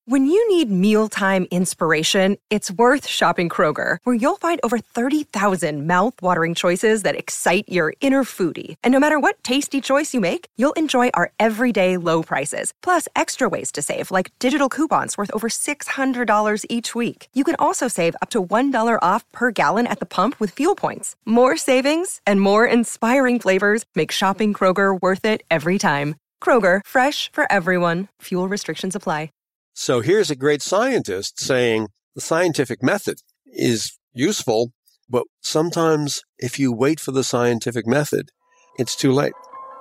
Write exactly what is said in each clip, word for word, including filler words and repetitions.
When you need mealtime inspiration, it's worth shopping Kroger, where you'll find over thirty thousand mouth-watering choices that excite your inner foodie. And no matter what tasty choice you make, you'll enjoy our everyday low prices, plus extra ways to save, like digital coupons worth over six hundred dollars each week. You can also save up to one dollar off per gallon at the pump with fuel points. More savings and more inspiring flavors make shopping Kroger worth it every time. Kroger, fresh for everyone. Fuel restrictions apply. So here's a great scientist saying the scientific method is useful, but sometimes if you wait for the scientific method, it's too late.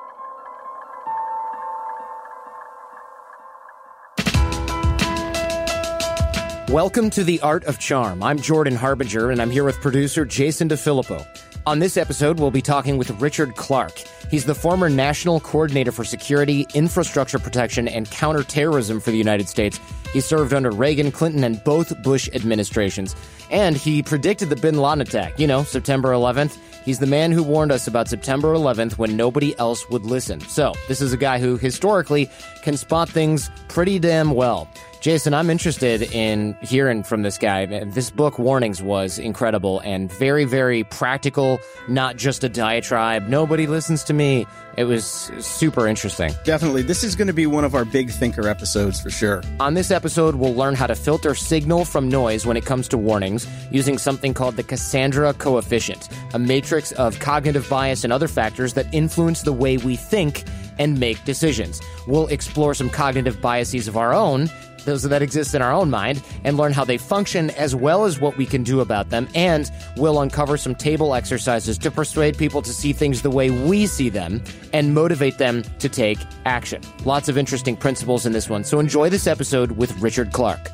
Welcome to The Art of Charm. I'm Jordan Harbinger, and I'm here with producer Jason DeFilippo. On this episode, we'll be talking with Richard Clarke. He's the former National Coordinator for Security, Infrastructure Protection, and Counterterrorism for the United States. He served under Reagan, Clinton, and both Bush administrations. And he predicted the bin Laden attack, you know, September eleventh. He's the man who warned us about September eleventh when nobody else would listen. So, this is a guy who, historically, can spot things pretty damn well. Jason, I'm interested in hearing from this guy. This book, Warnings, was incredible and very, very practical, not just a diatribe. Nobody listens to me. It was super interesting. Definitely. This is going to be one of our big thinker episodes for sure. On this episode, we'll learn how to filter signal from noise when it comes to warnings using something called the Cassandra coefficient, a matrix of cognitive bias and other factors that influence the way we think and make decisions. We'll explore some cognitive biases of our own, those that exist in our own mind, and learn how they function as well as what we can do about them. And we'll uncover some table exercises to persuade people to see things the way we see them and motivate them to take action. Lots of interesting principles in this one. So enjoy this episode with Richard Clarke.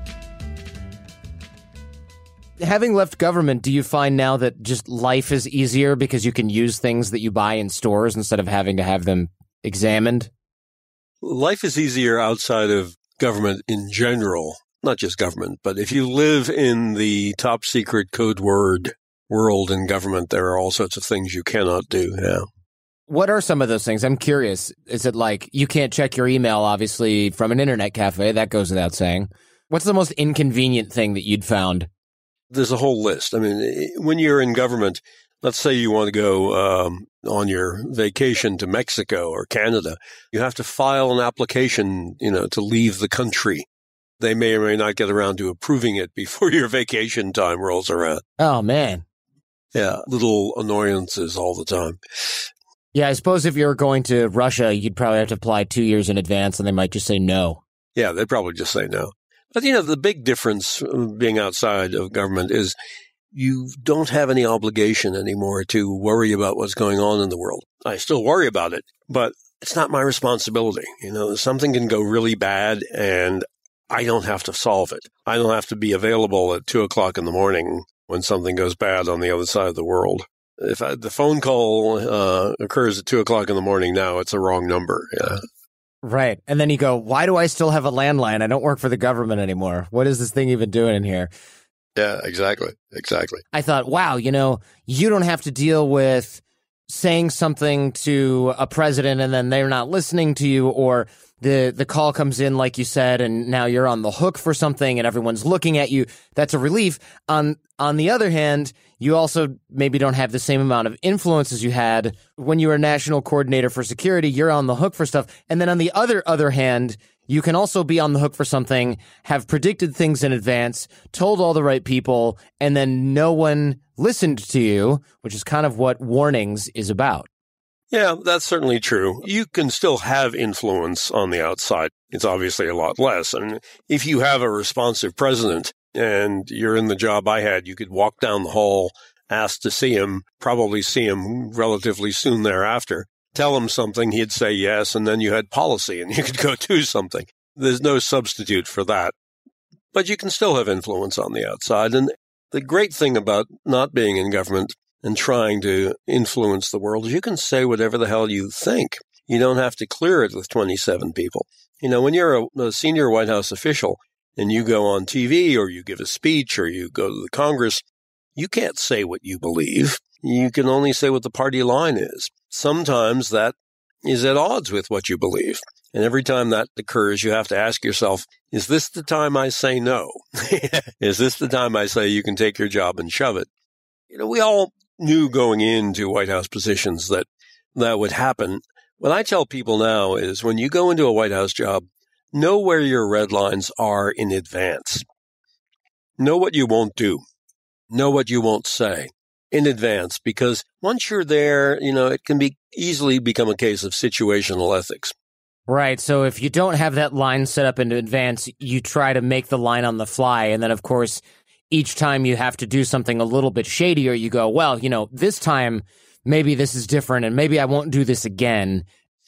Having left government, do you find now that just life is easier because you can use things that you buy in stores instead of having to have them examined? Life is easier outside of government in general, not just government, but if you live in the top secret code word world in government, there are all sorts of things you cannot do now. What are some of those things? I'm curious. Is it like you can't check your email, obviously, from an internet cafe? That goes without saying. What's the most inconvenient thing that you'd found? There's a whole list. I mean, when you're in government, let's say you want to go um, on your vacation to Mexico or Canada, you have to file an application, you know, to leave the country. They may or may not get around to approving it before your vacation time rolls around. Oh, man. Yeah, little annoyances all the time. Yeah, I suppose if you're going to Russia, you'd probably have to apply two years in advance, and they might just say no. Yeah, they'd probably just say no. But, you know, the big difference being outside of government is you don't have any obligation anymore to worry about what's going on in the world. I still worry about it, but it's not my responsibility. You know, something can go really bad and I don't have to solve it. I don't have to be available at two o'clock in the morning when something goes bad on the other side of the world. If I, the phone call uh, occurs at two o'clock in the morning now, it's a wrong number. Yeah. Right. And then you go, why do I still have a landline? I don't work for the government anymore. What is this thing even doing in here? Yeah, exactly. Exactly. I thought, wow, you know, you don't have to deal with saying something to a president and then they're not listening to you, or the, the call comes in, like you said, and now you're on the hook for something and everyone's looking at you. That's a relief. On, on the other hand, you also maybe don't have the same amount of influence as you had when you were National Coordinator for Security. You're on the hook for stuff. And then on the other, other hand, you can also be on the hook for something, have predicted things in advance, told all the right people, and then no one listened to you, which is kind of what Warnings is about. Yeah, that's certainly true. You can still have influence on the outside. It's obviously a lot less. And if you have a responsive president and you're in the job I had, you could walk down the hall, ask to see him, probably see him relatively soon thereafter. Tell him something, he'd say yes, and then you had policy and you could go do something. There's no substitute for that. But you can still have influence on the outside. And the great thing about not being in government and trying to influence the world is you can say whatever the hell you think. You don't have to clear it with twenty-seven people. You know, when you're a, a senior White House official and you go on T V or you give a speech or you go to the Congress, you can't say what you believe. You can only say what the party line is. Sometimes that is at odds with what you believe. And every time that occurs, you have to ask yourself, is this the time I say no? Is this the time I say you can take your job and shove it? You know, we all knew going into White House positions that that would happen. What I tell people now is when you go into a White House job, know where your red lines are in advance. Know what you won't do. Know what you won't say in advance, because once you're there, you know, it can be easily become a case of situational ethics. Right. So if you don't have that line set up in advance, you try to make the line on the fly. And then, of course, each time you have to do something a little bit shadier, you go, well, you know, this time maybe this is different and maybe I won't do this again.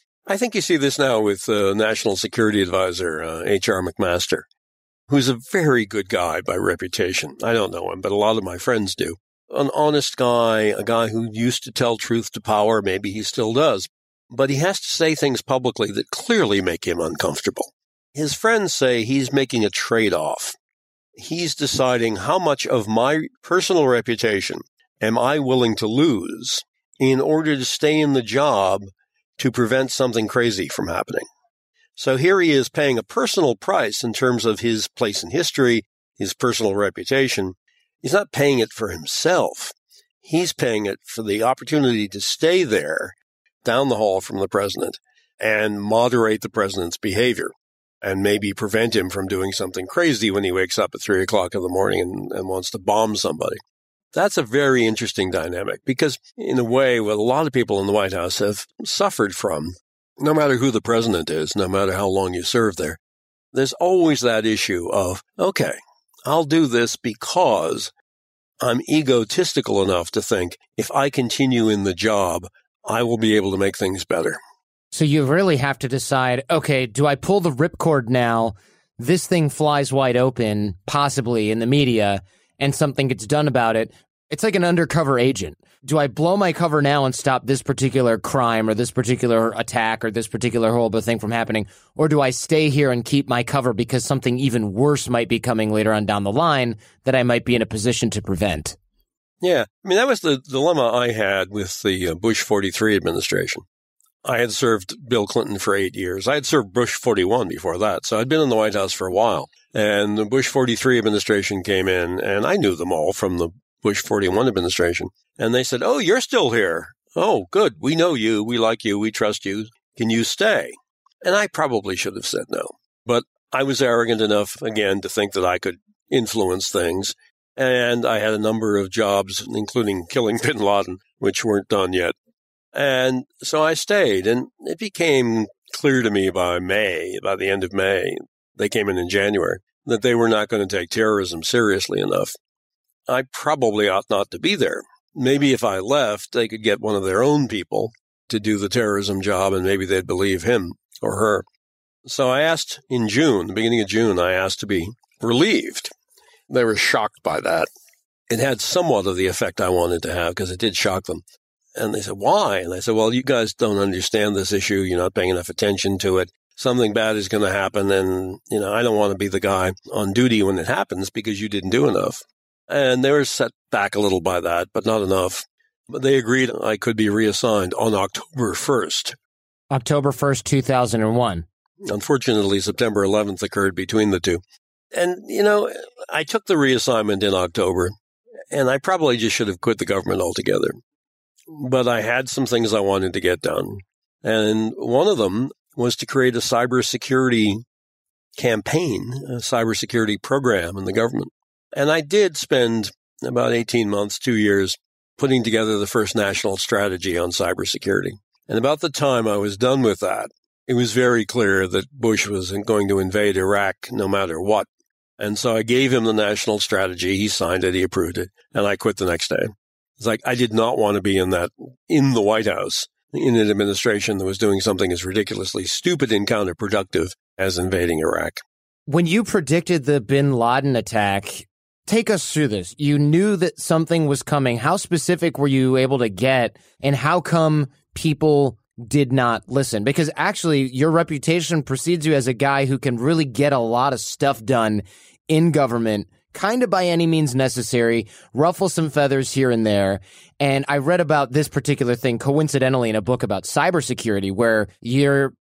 I think you see this now with uh, National Security Advisor uh, H R McMaster, who's a very good guy by reputation. I don't know him, but a lot of my friends do. An honest guy, a guy who used to tell truth to power. Maybe he still does. But he has to say things publicly that clearly make him uncomfortable. His friends say he's making a trade-off. He's deciding how much of my personal reputation am I willing to lose in order to stay in the job to prevent something crazy from happening. So here he is paying a personal price in terms of his place in history, his personal reputation. He's not paying it for himself. He's paying it for the opportunity to stay there down the hall from the president and moderate the president's behavior and maybe prevent him from doing something crazy when he wakes up at three o'clock in the morning and, and wants to bomb somebody. That's a very interesting dynamic because, in a way, what a lot of people in the White House have suffered from, no matter who the president is, no matter how long you serve there, there's always that issue of, okay, I'll do this because I'm egotistical enough to think if I continue in the job, I will be able to make things better. So you really have to decide, okay, do I pull the ripcord now? This thing flies wide open, possibly in the media, and something gets done about it. It's like an undercover agent. Do I blow my cover now and stop this particular crime or this particular attack or this particular horrible thing from happening? Or do I stay here and keep my cover because something even worse might be coming later on down the line that I might be in a position to prevent? Yeah. I mean, that was the dilemma I had with the Bush forty-three administration. I had served Bill Clinton for eight years. I had served Bush forty-one before that. So I'd been in the White House for a while. And the Bush forty-three administration came in, and I knew them all from the Bush forty-one administration. And they said, oh, you're still here. Oh, good. We know you. We like you. We trust you. Can you stay? And I probably should have said no. But I was arrogant enough, again, to think that I could influence things. And I had a number of jobs, including killing bin Laden, which weren't done yet. And so I stayed, and it became clear to me by May, by the end of May, they came in in January, that they were not going to take terrorism seriously enough. I probably ought not to be there. Maybe if I left, they could get one of their own people to do the terrorism job, and maybe they'd believe him or her. So I asked in June, the beginning of June, I asked to be relieved. They were shocked by that. It had somewhat of the effect I wanted to have because it did shock them. And they said, why? And I said, well, you guys don't understand this issue. You're not paying enough attention to it. Something bad is going to happen. And, you know, I don't want to be the guy on duty when it happens because you didn't do enough. And they were set back a little by that, but not enough. But they agreed I could be reassigned on October first. October first, two thousand one. Unfortunately, September eleventh occurred between the two. And, you know, I took the reassignment in October, and I probably just should have quit the government altogether. But I had some things I wanted to get done. And one of them was to create a cybersecurity campaign, a cybersecurity program in the government. And I did spend about eighteen months, two years, putting together the first national strategy on cybersecurity. And about the time I was done with that, it was very clear that Bush wasn't going to invade Iraq no matter what. And so I gave him the national strategy. He signed it. He approved it. And I quit the next day. It's like I did not want to be in that, in the White House, in an administration that was doing something as ridiculously stupid and counterproductive as invading Iraq. When you predicted the bin Laden attack, take us through this. You knew that something was coming. How specific were you able to get, and how come people did not listen? Because actually, your reputation precedes you as a guy who can really get a lot of stuff done in government, kind of by any means necessary, ruffle some feathers here and there. And I read about this particular thing coincidentally in a book about cybersecurity, where you're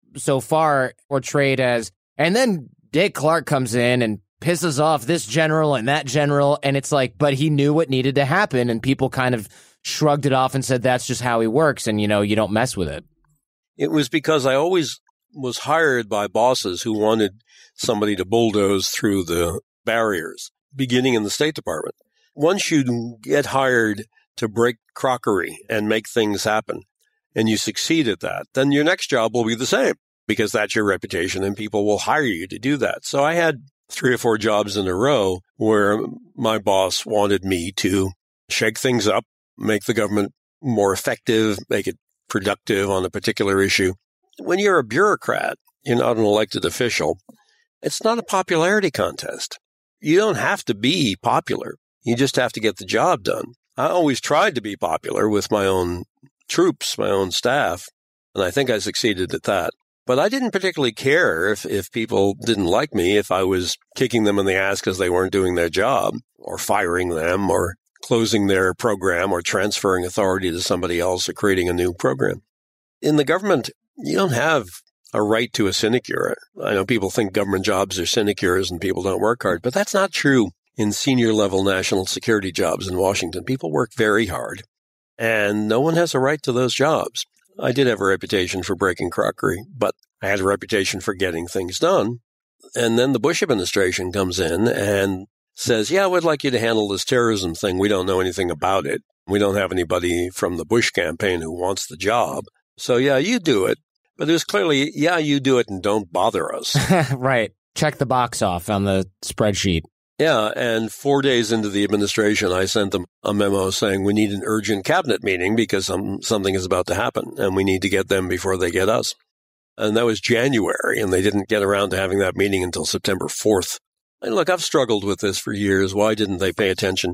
so far portrayed as, and then Dick Clark comes in and pisses off this general and that general, and it's like, but he knew what needed to happen, and people kind of shrugged it off and said that's just how he works, and, you know, you don't mess with it. It was because I always was hired by bosses who wanted somebody to bulldoze through the barriers, beginning in the State Department. Once you get hired to break crockery and make things happen, and you succeed at that, then your next job will be the same, because that's your reputation and people will hire you to do that. So I had three or four jobs in a row where my boss wanted me to shake things up, make the government more effective, make it productive on a particular issue. When you're a bureaucrat, you're not an elected official. It's not a popularity contest. You don't have to be popular. You just have to get the job done. I always tried to be popular with my own troops, my own staff, and I think I succeeded at that. But I didn't particularly care if, if people didn't like me, if I was kicking them in the ass because they weren't doing their job, or firing them, or closing their program, or transferring authority to somebody else, or creating a new program. In the government, you don't have a right to a sinecure. I know people think government jobs are sinecures and people don't work hard, but that's not true in senior level national security jobs in Washington. People work very hard, and no one has a right to those jobs. I did have a reputation for breaking crockery, but I had a reputation for getting things done. And then the Bush administration comes in and says, yeah, we'd like you to handle this terrorism thing. We don't know anything about it. We don't have anybody from the Bush campaign who wants the job. So, yeah, you do it. But it was clearly, yeah, you do it and don't bother us. Right. Check the box off on the spreadsheet. Yeah, and four days into the administration, I sent them a memo saying we need an urgent cabinet meeting because some, something is about to happen, and we need to get them before they get us. And that was January, and they didn't get around to having that meeting until September fourth. And look, I've struggled with this for years. Why didn't they pay attention?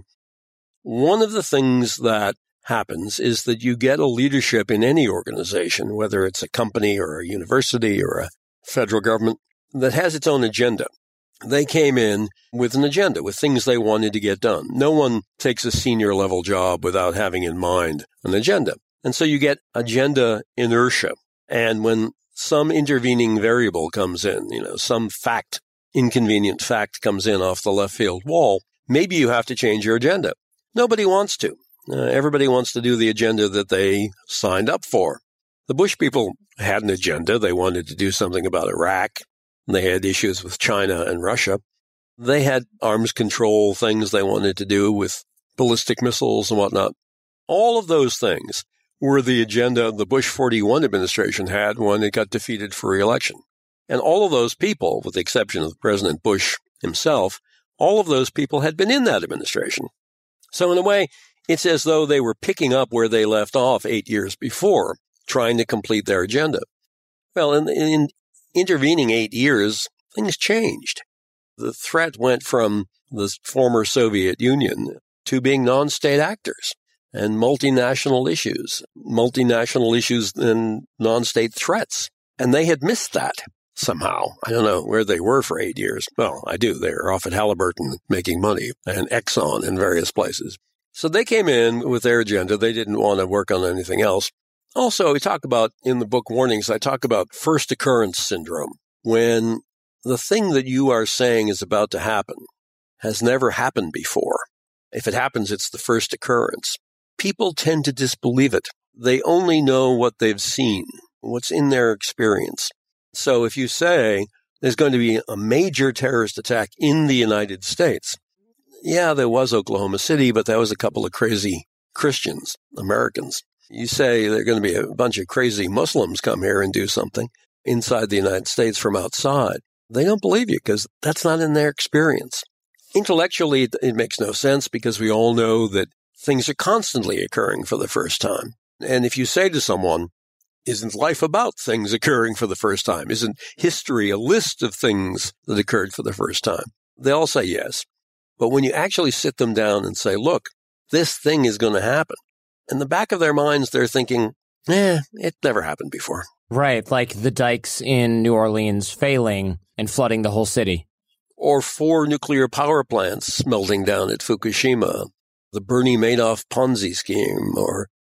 One of the things that happens is that you get a leadership in any organization, whether it's a company or a university or a federal government, that has its own agenda. They came in with an agenda, with things they wanted to get done. No one takes a senior level job without having in mind an agenda. And so you get agenda inertia. And when some intervening variable comes in, you know, some fact, inconvenient fact comes in off the left field wall, maybe you have to change your agenda. Nobody wants to. Uh, everybody wants to do the agenda that they signed up for. The Bush people had an agenda. They wanted to do something about Iraq. They had issues with China and Russia. They had arms control things they wanted to do with ballistic missiles and whatnot. All of those things were the agenda the Bush forty-one administration had when it got defeated for re-election. And all of those people, with the exception of President Bush himself, all of those people had been in that administration. So in a way, it's as though they were picking up where they left off eight years before, trying to complete their agenda. Well, in, in intervening eight years, things changed. The threat went from the former Soviet Union to being non-state actors and multinational issues, multinational issues and non-state threats. And they had missed that somehow. I don't know where they were for eight years. Well, I do. They were off at Halliburton making money and Exxon in various places. So they came in with their agenda. They didn't want to work on anything else. Also, we talk about, in the book Warnings, I talk about first occurrence syndrome, when the thing that you are saying is about to happen has never happened before. If it happens, it's the first occurrence. People tend to disbelieve it. They only know what they've seen, what's in their experience. So if you say there's going to be a major terrorist attack in the United States, yeah, there was Oklahoma City, but that was a couple of crazy Christians, Americans. You say there are going to be a bunch of crazy Muslims come here and do something inside the United States from outside. They don't believe you because that's not in their experience. Intellectually, it, it makes no sense because we all know that things are constantly occurring for the first time. And if you say to someone, isn't life about things occurring for the first time? Isn't history a list of things that occurred for the first time? They'll say yes. But when you actually sit them down and say, look, this thing is going to happen, in the back of their minds, they're thinking, eh, it never happened before. Right, like the dikes in New Orleans failing and flooding the whole city. Or four nuclear power plants melting down at Fukushima, the Bernie Madoff Ponzi scheme, or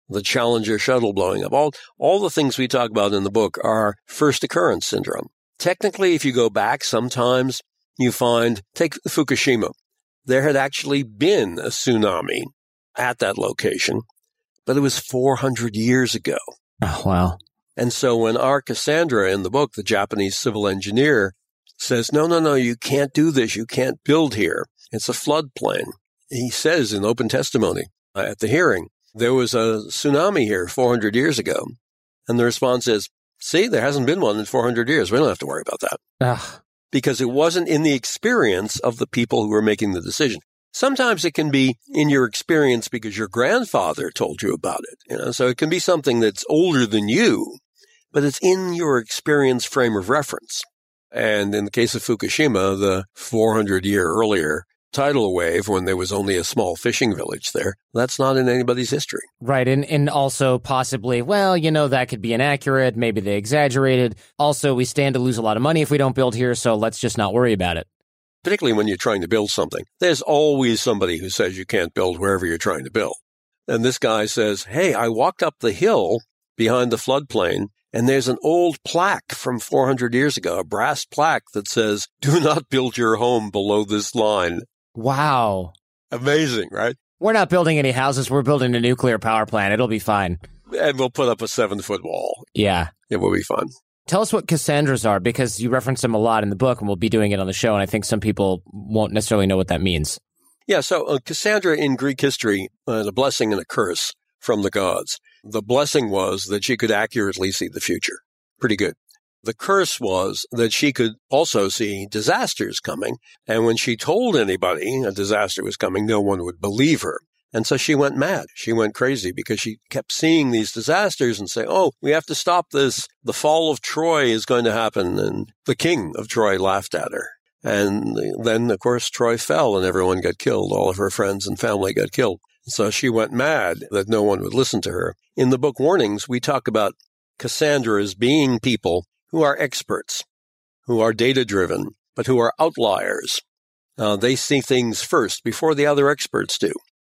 the Challenger shuttle blowing up. All, all the things we talk about in the book are first occurrence syndrome. Technically, if you go back, sometimes you find, take Fukushima. There had actually been a tsunami at that location, but it was four hundred years ago. Oh, wow. And so when our Cassandra in the book, the Japanese civil engineer, says, no, no, no, you can't do this. You can't build here. It's a floodplain. He says in open testimony at the hearing, there was a tsunami here four hundred years ago. And the response is, see, there hasn't been one in four hundred years. We don't have to worry about that. Ugh. Because it wasn't in the experience of the people who were making the decision. Sometimes it can be in your experience because your grandfather told you about it. You know, so it can be something that's older than you, but it's in your experience frame of reference. And in the case of Fukushima, the four hundred year earlier tidal wave, when there was only a small fishing village there, that's not in anybody's history. Right. And, and also possibly, well, you know, that could be inaccurate. Maybe they exaggerated. Also, we stand to lose a lot of money if we don't build here, so let's just not worry about it. Particularly when you're trying to build something. There's always somebody who says you can't build wherever you're trying to build. And this guy says, hey, I walked up the hill behind the floodplain, and there's an old plaque from four hundred years ago, a brass plaque that says, do not build your home below this line. Wow. Amazing, right? We're not building any houses. We're building a nuclear power plant. It'll be fine. And we'll put up a seven-foot wall. Yeah. It will be fun. Tell us what Cassandras are, because you reference them a lot in the book, and we'll be doing it on the show, and I think some people won't necessarily know what that means. Yeah, so uh, Cassandra in Greek history, uh, a blessing and a curse from the gods. The blessing was that she could accurately see the future. Pretty good. The curse was that she could also see disasters coming, and when she told anybody a disaster was coming, no one would believe her. And so she went mad. She went crazy because she kept seeing these disasters and saying, oh, we have to stop this. The fall of Troy is going to happen. And the king of Troy laughed at her. And then, of course, Troy fell and everyone got killed. All of her friends and family got killed. So she went mad that no one would listen to her. In the book Warnings, we talk about Cassandra as being people who are experts, who are data-driven, but who are outliers. Uh, they see things first before the other experts do.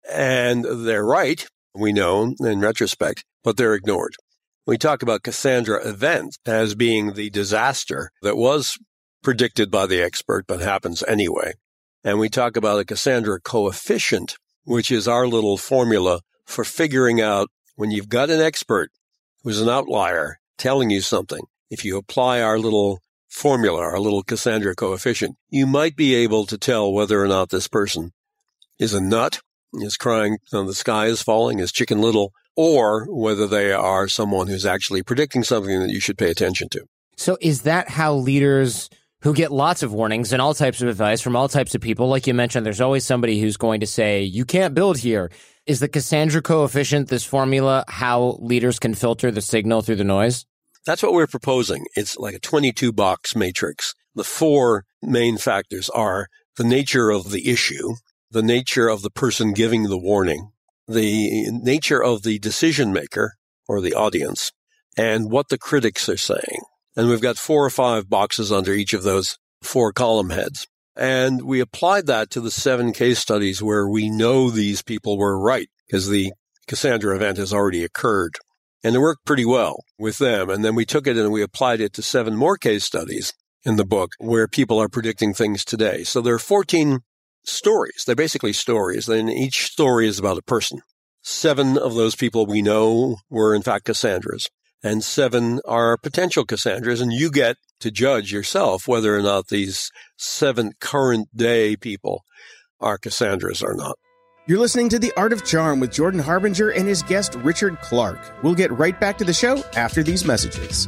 And they're right, we know, in retrospect, but they're ignored. We talk about Cassandra event as being the disaster that was predicted by the expert, but happens anyway. And we talk about a Cassandra coefficient, which is our little formula for figuring out when you've got an expert who's an outlier telling you something. If you apply our little formula, our little Cassandra coefficient, you might be able to tell whether or not this person is a nut, is crying, you know, the sky is falling, is Chicken Little, or whether they are someone who's actually predicting something that you should pay attention to. So is that how leaders who get lots of warnings and all types of advice from all types of people, like you mentioned, there's always somebody who's going to say, you can't build here. Is the Cassandra coefficient, this formula, how leaders can filter the signal through the noise? That's what we're proposing. It's like a twenty-two box matrix. The four main factors are the nature of the issue, the nature of the person giving the warning, the nature of the decision maker or the audience, and what the critics are saying. And we've got four or five boxes under each of those four column heads. And we applied that to the seven case studies where we know these people were right because the Cassandra event has already occurred. And it worked pretty well with them. And then we took it and we applied it to seven more case studies in the book where people are predicting things today. So there are fourteen stories. They're basically stories. And each story is about a person. Seven of those people we know were, in fact, Cassandras. And seven are potential Cassandras. And you get to judge yourself whether or not these seven current day people are Cassandras or not. You're listening to The Art of Charm with Jordan Harbinger and his guest, Richard Clark. We'll get right back to the show after these messages.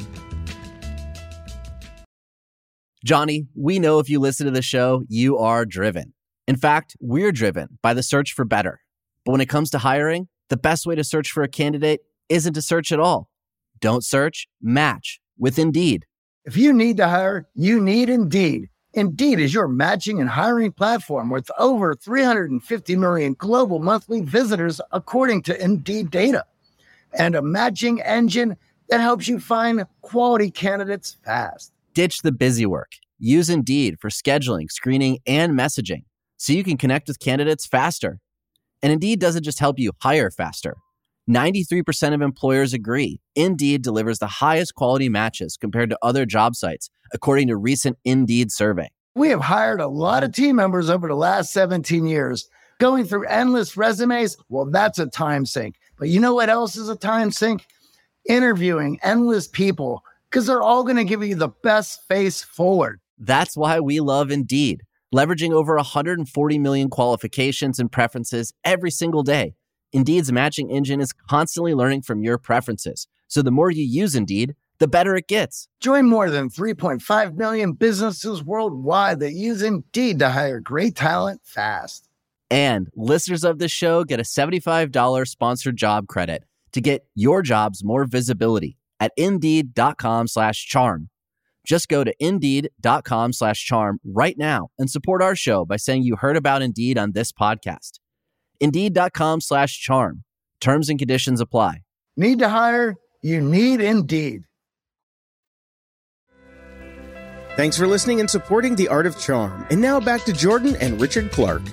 Johnny, we know if you listen to the show, you are driven. In fact, we're driven by the search for better. But when it comes to hiring, the best way to search for a candidate isn't to search at all. Don't search, match with Indeed. If you need to hire, you need Indeed. Indeed is your matching and hiring platform with over three hundred fifty million global monthly visitors, according to Indeed data, and a matching engine that helps you find quality candidates fast. Ditch the busy work. Use Indeed for scheduling, screening, and messaging so you can connect with candidates faster. And Indeed doesn't just help you hire faster. ninety-three percent of employers agree Indeed delivers the highest quality matches compared to other job sites, according to a recent Indeed survey. We have hired a lot of team members over the last seventeen years. Going through endless resumes, well, that's a time sink. But you know what else is a time sink? Interviewing endless people, because they're all going to give you the best face forward. That's why we love Indeed, leveraging over one hundred forty million qualifications and preferences every single day. Indeed's matching engine is constantly learning from your preferences. So the more you use Indeed, the better it gets. Join more than three point five million businesses worldwide that use Indeed to hire great talent fast. And listeners of this show get a seventy-five dollars sponsored job credit to get your jobs more visibility at Indeed.com slash charm. Just go to Indeed.com slash charm right now and support our show by saying you heard about Indeed on this podcast. Indeed.com slash charm. Terms and conditions apply. Need to hire? You need Indeed. Thanks for listening and supporting The Art of Charm. And now back to Jordan and Richard Clark.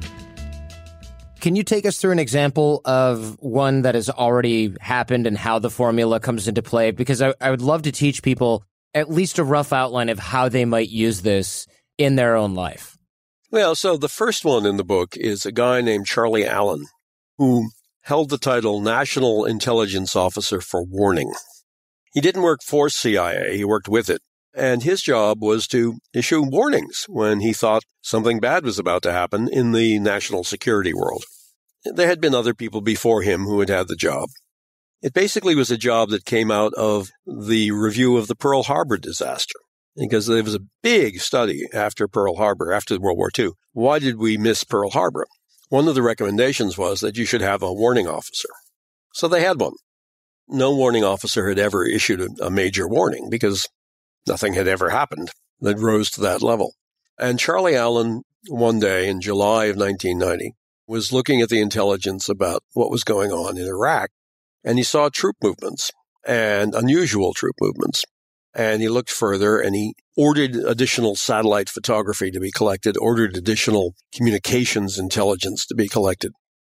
Can you take us through an example of one that has already happened and how the formula comes into play? Because I, I would love to teach people at least a rough outline of how they might use this in their own life. Well, so the first one in the book is a guy named Charlie Allen, who held the title National Intelligence Officer for Warning. He didn't work for C I A, he worked with it. And his job was to issue warnings when he thought something bad was about to happen in the national security world. There had been other people before him who had had the job. It basically was a job that came out of the review of the Pearl Harbor disaster, because there was a big study after Pearl Harbor, after World War Two. Why did we miss Pearl Harbor? One of the recommendations was that you should have a warning officer. So they had one. No warning officer had ever issued a, a major warning because nothing had ever happened that rose to that level. And Charlie Allen, one day in July of nineteen ninety, was looking at the intelligence about what was going on in Iraq, and he saw troop movements and unusual troop movements. And he looked further, and he ordered additional satellite photography to be collected, ordered additional communications intelligence to be collected.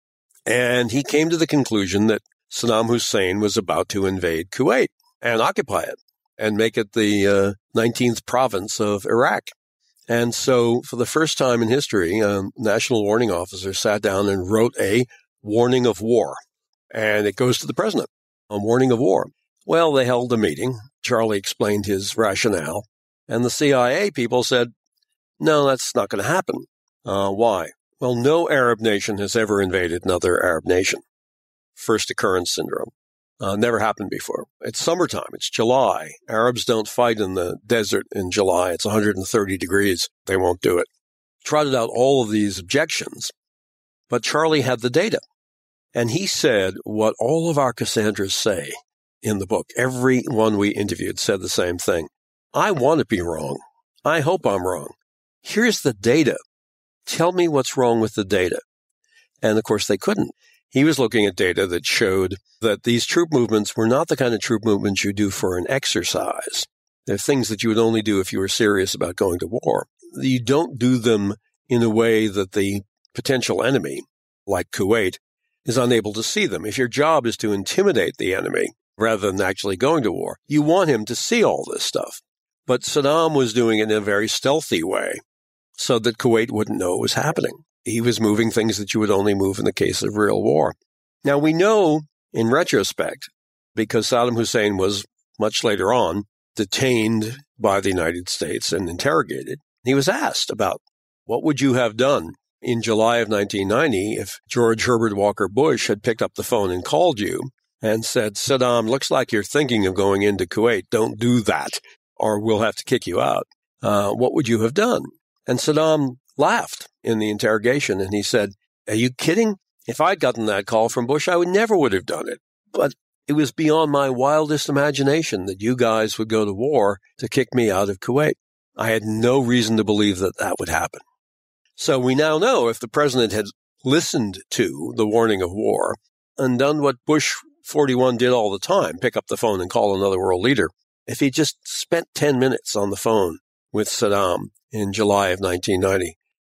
And he came to the conclusion that Saddam Hussein was about to invade Kuwait and occupy it and make it the uh, nineteenth province of Iraq. And so for the first time in history, a national warning officer sat down and wrote a warning of war. And it goes to the president, a warning of war. Well, they held a meeting. Charlie explained his rationale. And the C I A people said, no, that's not going to happen. Uh, why? Well, no Arab nation has ever invaded another Arab nation. First occurrence syndrome. Uh, never happened before. It's summertime. It's July. Arabs don't fight in the desert in July. It's one hundred thirty degrees. They won't do it. Trotted out all of these objections. But Charlie had the data. And he said what all of our Cassandras say in the book. Everyone we interviewed said the same thing. I want to be wrong. I hope I'm wrong. Here's the data. Tell me what's wrong with the data. And of course, they couldn't. He was looking at data that showed that these troop movements were not the kind of troop movements you do for an exercise. They're things that you would only do if you were serious about going to war. You don't do them in a way that the potential enemy, like Kuwait, is unable to see them. If your job is to intimidate the enemy rather than actually going to war, you want him to see all this stuff. But Saddam was doing it in a very stealthy way so that Kuwait wouldn't know it was happening. He was moving things that you would only move in the case of real war. Now, we know in retrospect, because Saddam Hussein was much later on detained by the United States and interrogated, he was asked about what would you have done in July of nineteen ninety if George Herbert Walker Bush had picked up the phone and called you and said, Saddam, looks like you're thinking of going into Kuwait. Don't do that, or we'll have to kick you out. Uh, what would you have done? And Saddam laughed in the interrogation, and he said, are you kidding? If I'd gotten that call from Bush, I would never would have done it. But it was beyond my wildest imagination that you guys would go to war to kick me out of Kuwait. I had no reason to believe that that would happen. So we now know if the president had listened to the warning of war and done what Bush forty-one did all the time, pick up the phone and call another world leader, if he just spent ten minutes on the phone with Saddam in July of nineteen ninety,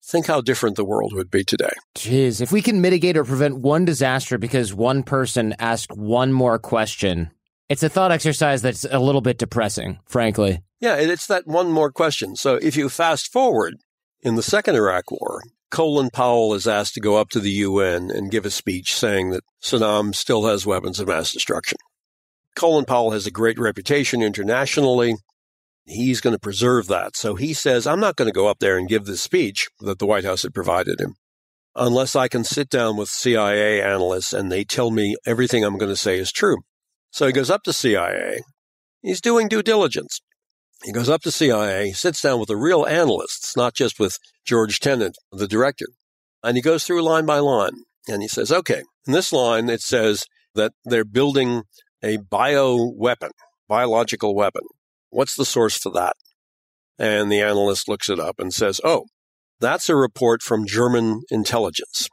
think how different the world would be today. Jeez, if we can mitigate or prevent one disaster because one person asked one more question, it's a thought exercise that's a little bit depressing, frankly. Yeah, it's that one more question. So if you fast forward in the second Iraq War, Colin Powell is asked to go up to the U N and give a speech saying that Saddam still has weapons of mass destruction. Colin Powell has a great reputation internationally. He's going to preserve that. So he says, I'm not going to go up there and give this speech that the White House had provided him unless I can sit down with C I A analysts and they tell me everything I'm going to say is true. So he goes up to C I A. He's doing due diligence. He goes up to C I A, sits down with the real analysts, not just with George Tenet, the director. And he goes through line by line. And he says, okay, in this line, it says that they're building a bioweapon, biological weapon. What's the source for that? And the analyst looks it up and says, oh, that's a report from German intelligence.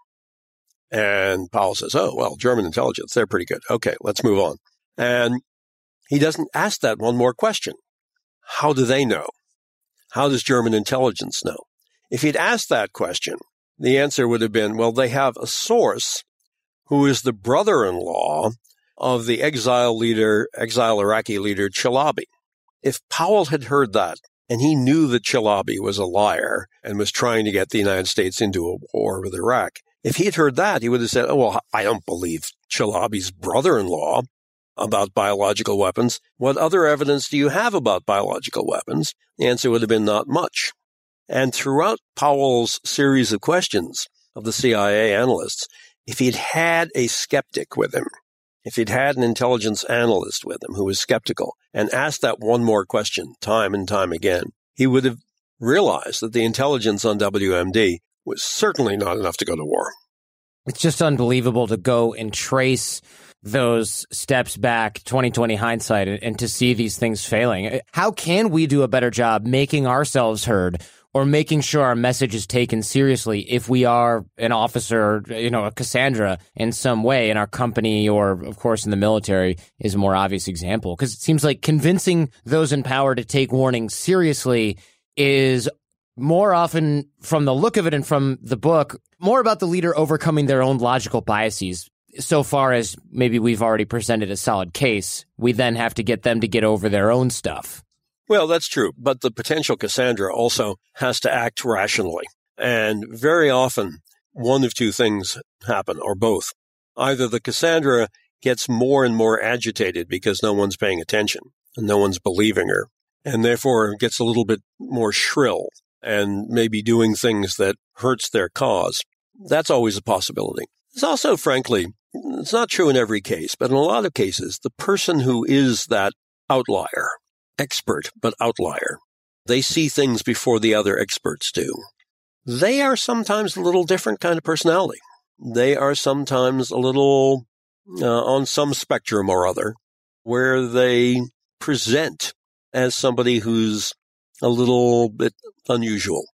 And Powell says, oh, well, German intelligence, they're pretty good. Okay, let's move on. And he doesn't ask that one more question. How do they know? How does German intelligence know? If he'd asked that question, the answer would have been, well, they have a source who is the brother-in-law of the exile leader, exile Iraqi leader, Chalabi. If Powell had heard that, and he knew that Chalabi was a liar and was trying to get the United States into a war with Iraq, if he had heard that, he would have said, oh, well, I don't believe Chalabi's brother-in-law about biological weapons. What other evidence do you have about biological weapons? The answer would have been not much. And throughout Powell's series of questions of the C I A analysts, if he'd had a skeptic with him, if he'd had an intelligence analyst with him who was skeptical and asked that one more question time and time again, he would have realized that the intelligence on W M D was certainly not enough to go to war. It's just unbelievable to go and trace those steps back, twenty twenty hindsight, and to see these things failing. How can we do a better job making ourselves heard or making sure our message is taken seriously if we are an officer, you know, a Cassandra in some way in our company or, of course, in the military is a more obvious example? Because it seems like convincing those in power to take warning seriously is more often, from the look of it and from the book, more about the leader overcoming their own logical biases. So far as maybe we've already presented a solid case, we then have to get them to get over their own stuff. Well, that's true. But the potential Cassandra also has to act rationally. And very often, one of two things happen, or both. Either the Cassandra gets more and more agitated because no one's paying attention and no one's believing her, and therefore gets a little bit more shrill and maybe doing things that hurts their cause. That's always a possibility. It's also, frankly, it's not true in every case, but in a lot of cases, the person who is that outlier, expert but outlier, they see things before the other experts do. They are sometimes a little different kind of personality. They are sometimes a little uh, on some spectrum or other where they present as somebody who's a little bit unusual.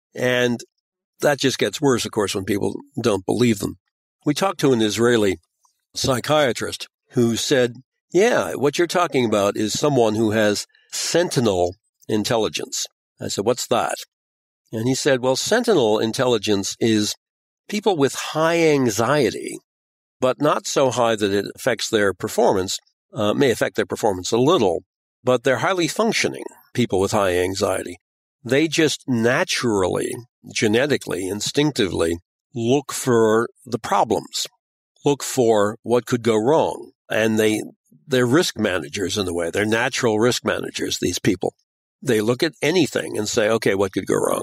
And that just gets worse, of course, when people don't believe them. We talked to an Israeli psychiatrist who said, yeah, what you're talking about is someone who has sentinel intelligence. I said, what's that? And he said, well, sentinel intelligence is people with high anxiety, but not so high that it affects their performance, uh, may affect their performance a little, but they're highly functioning people with high anxiety. They just naturally, genetically, instinctively look for the problems, look for what could go wrong. And they, they're risk managers in a way. They're natural risk managers, these people. They look at anything and say, okay, what could go wrong?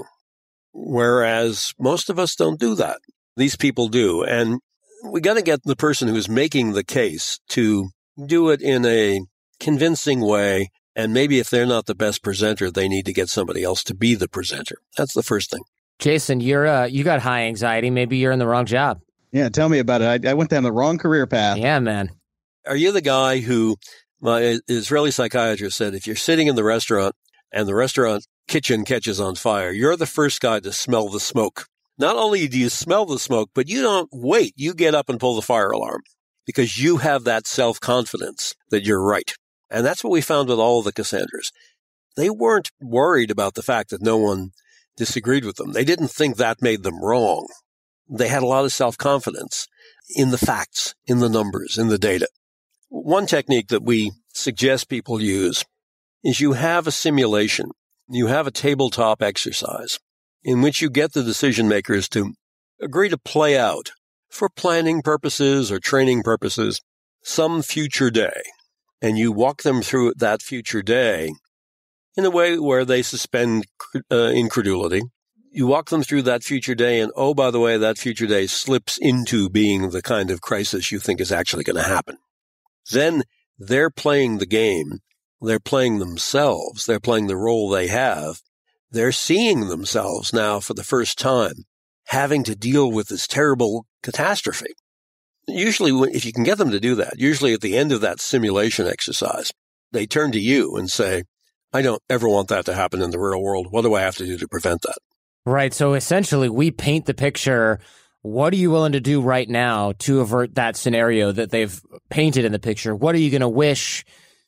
Whereas most of us don't do that. These people do. And we got to get the person who's making the case to do it in a convincing way. And maybe if they're not the best presenter, they need to get somebody else to be the presenter. That's the first thing. Jason, you're uh, you got high anxiety. Maybe you're in the wrong job. Yeah, tell me about it. I, I went down the wrong career path. Yeah, man. Are you the guy who, my Israeli psychiatrist said, if you're sitting in the restaurant and the restaurant kitchen catches on fire, you're the first guy to smell the smoke. Not only do you smell the smoke, but you don't wait. You get up and pull the fire alarm because you have that self-confidence that you're right. And that's what we found with all of the Cassandras. They weren't worried about the fact that no one disagreed with them. They didn't think that made them wrong. They had a lot of self-confidence in the facts, in the numbers, in the data. One technique that we suggest people use is you have a simulation. You have a tabletop exercise in which you get the decision makers to agree to play out, for planning purposes or training purposes, some future day. And you walk them through that future day in a way where they suspend uh, incredulity. You walk them through that future day, and oh, by the way, that future day slips into being the kind of crisis you think is actually going to happen. Then they're playing the game. They're playing themselves. They're playing the role they have. They're seeing themselves now for the first time having to deal with this terrible catastrophe. Usually, if you can get them to do that, usually at the end of that simulation exercise, they turn to you and say, I don't ever want that to happen in the real world. What do I have to do to prevent that? Right. So essentially, we paint the picture. What are you willing to do right now to avert that scenario that they've painted in the picture? What are you going to wish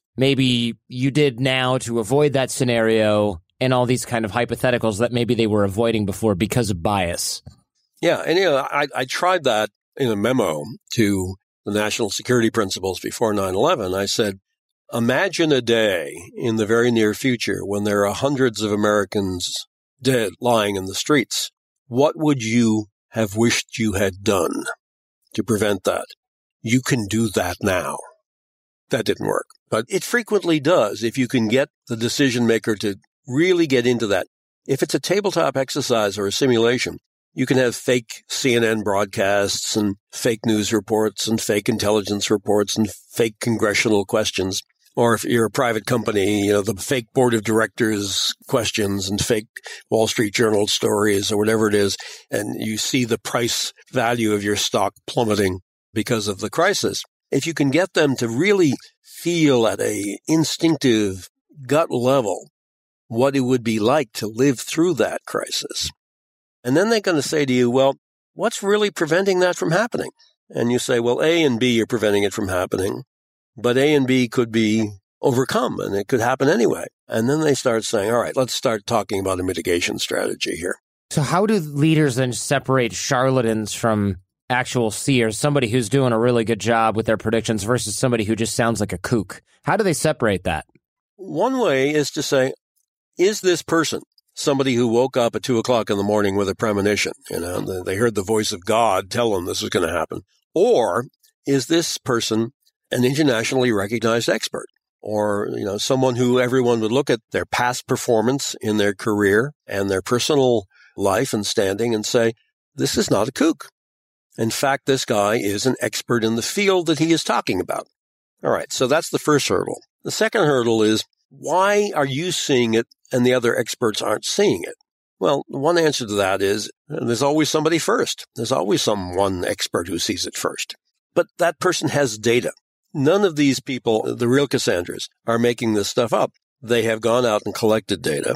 maybe you did now to avoid that scenario, and all these kind of hypotheticals that maybe they were avoiding before because of bias? Yeah. And, you know, I, I tried that in a memo to the national security principals before nine eleven. I said, imagine a day in the very near future when there are hundreds of Americans dead lying in the streets. What would you have wished you had done to prevent that? You can do that now. That didn't work, but it frequently does if you can get the decision maker to really get into that. If it's a tabletop exercise or a simulation, you can have fake C N N broadcasts and fake news reports and fake intelligence reports and fake congressional questions. Or if you're a private company, you know, the fake board of directors questions and fake Wall Street Journal stories or whatever it is. And you see the price value of your stock plummeting because of the crisis. If you can get them to really feel at a instinctive gut level what it would be like to live through that crisis. And then they're going to say to you, well, what's really preventing that from happening? And you say, well, A and B are preventing it from happening, but A and B could be overcome and it could happen anyway. And then they start saying, all right, let's start talking about a mitigation strategy here. So how do leaders then separate charlatans from actual seers, somebody who's doing a really good job with their predictions versus somebody who just sounds like a kook? How do they separate that? One way is to say, is this person somebody who woke up at two o'clock in the morning with a premonition? You know, they heard the voice of God tell them this is going to happen. Or is this person an internationally recognized expert? Or, you know, someone who everyone would look at their past performance in their career and their personal life and standing and say, this is not a kook. In fact, this guy is an expert in the field that he is talking about. All right, so that's the first hurdle. The second hurdle is, why are you seeing it and the other experts aren't seeing it? Well, one answer to that is there's always somebody first. There's always some one expert who sees it first. But that person has data. None of these people, the real Cassandras, are making this stuff up. They have gone out and collected data,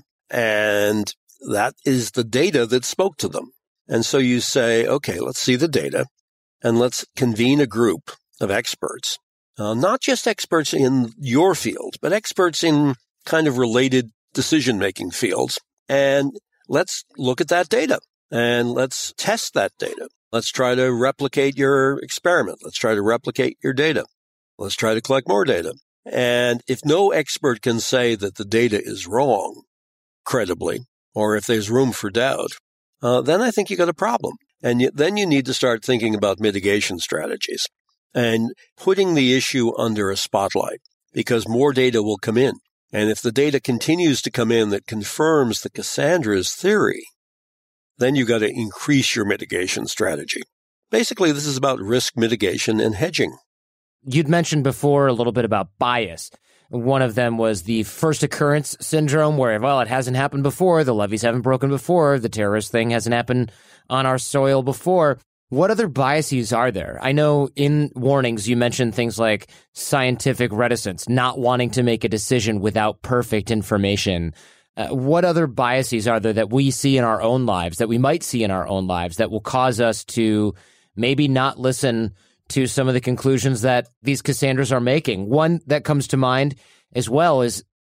and that is the data that spoke to them. And so you say, okay, let's see the data, and let's convene a group of experts, uh, not just experts in your field, but experts in kind of related decision-making fields. And let's look at that data, and let's test that data. Let's try to replicate your experiment. Let's try to replicate your data. Let's try to collect more data. And if no expert can say that the data is wrong credibly, or if there's room for doubt, uh, then I think you got a problem. And y- then you need to start thinking about mitigation strategies and putting the issue under a spotlight, because more data will come in. And if the data continues to come in that confirms the Cassandra's theory, then you got to increase your mitigation strategy. Basically, this is about risk mitigation and hedging. You'd mentioned before a little bit about bias. One of them was the first occurrence syndrome, where, well, it hasn't happened before, the levees haven't broken before, the terrorist thing hasn't happened on our soil before. What other biases are there? I know in warnings you mentioned things like scientific reticence, not wanting to make a decision without perfect information. Uh, what other biases are there that we see in our own lives, that we might see in our own lives, that will cause us to maybe not listen to some of the conclusions that these Cassandras are making? One that comes to mind as well is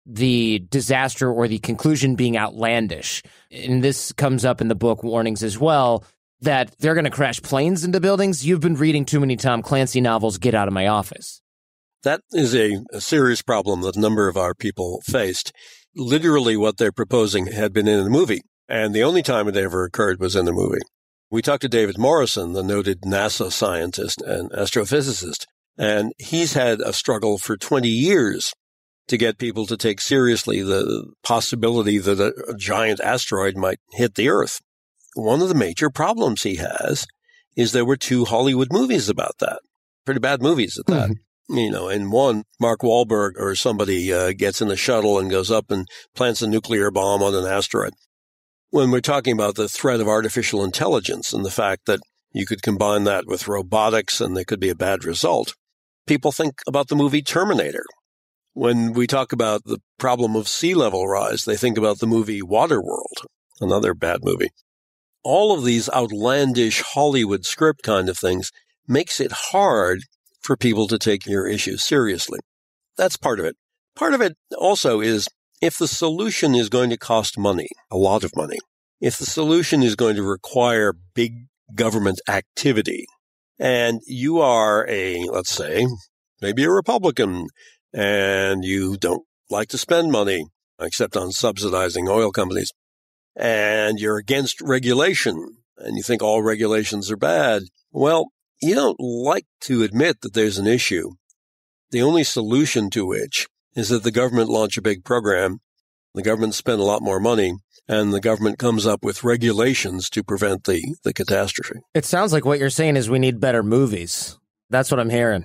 the disaster or the conclusion being outlandish. And this comes up in the book Warnings as well, that they're going to crash planes into buildings. You've been reading too many Tom Clancy novels. Get out of my office. That is a, a serious problem that a number of our people faced. Literally what they're proposing had been in a movie, and the only time it ever occurred was in a movie. We talked to David Morrison, the noted NASA scientist and astrophysicist, and he's had a struggle for twenty years to get people to take seriously the possibility that a, a giant asteroid might hit the Earth. One of the major problems he has is there were two Hollywood movies about that. Pretty bad movies at that. Mm-hmm. You know, in one, Mark Wahlberg or somebody uh, gets in a shuttle and goes up and plants a nuclear bomb on an asteroid. When we're talking about the threat of artificial intelligence and the fact that you could combine that with robotics and there could be a bad result, people think about the movie Terminator. When we talk about the problem of sea level rise, they think about the movie Waterworld, another bad movie. All of these outlandish Hollywood script kind of things makes it hard for people to take your issues seriously. That's part of it. Part of it also is if the solution is going to cost money, a lot of money, if the solution is going to require big government activity, and you are a, let's say, maybe a Republican, and you don't like to spend money except on subsidizing oil companies, and you're against regulation, and you think all regulations are bad, well, you don't like to admit that there's an issue, the only solution to which is that the government launch a big program, the government spend a lot more money, and the government comes up with regulations to prevent the, the catastrophe. It sounds like what you're saying is we need better movies. That's what I'm hearing.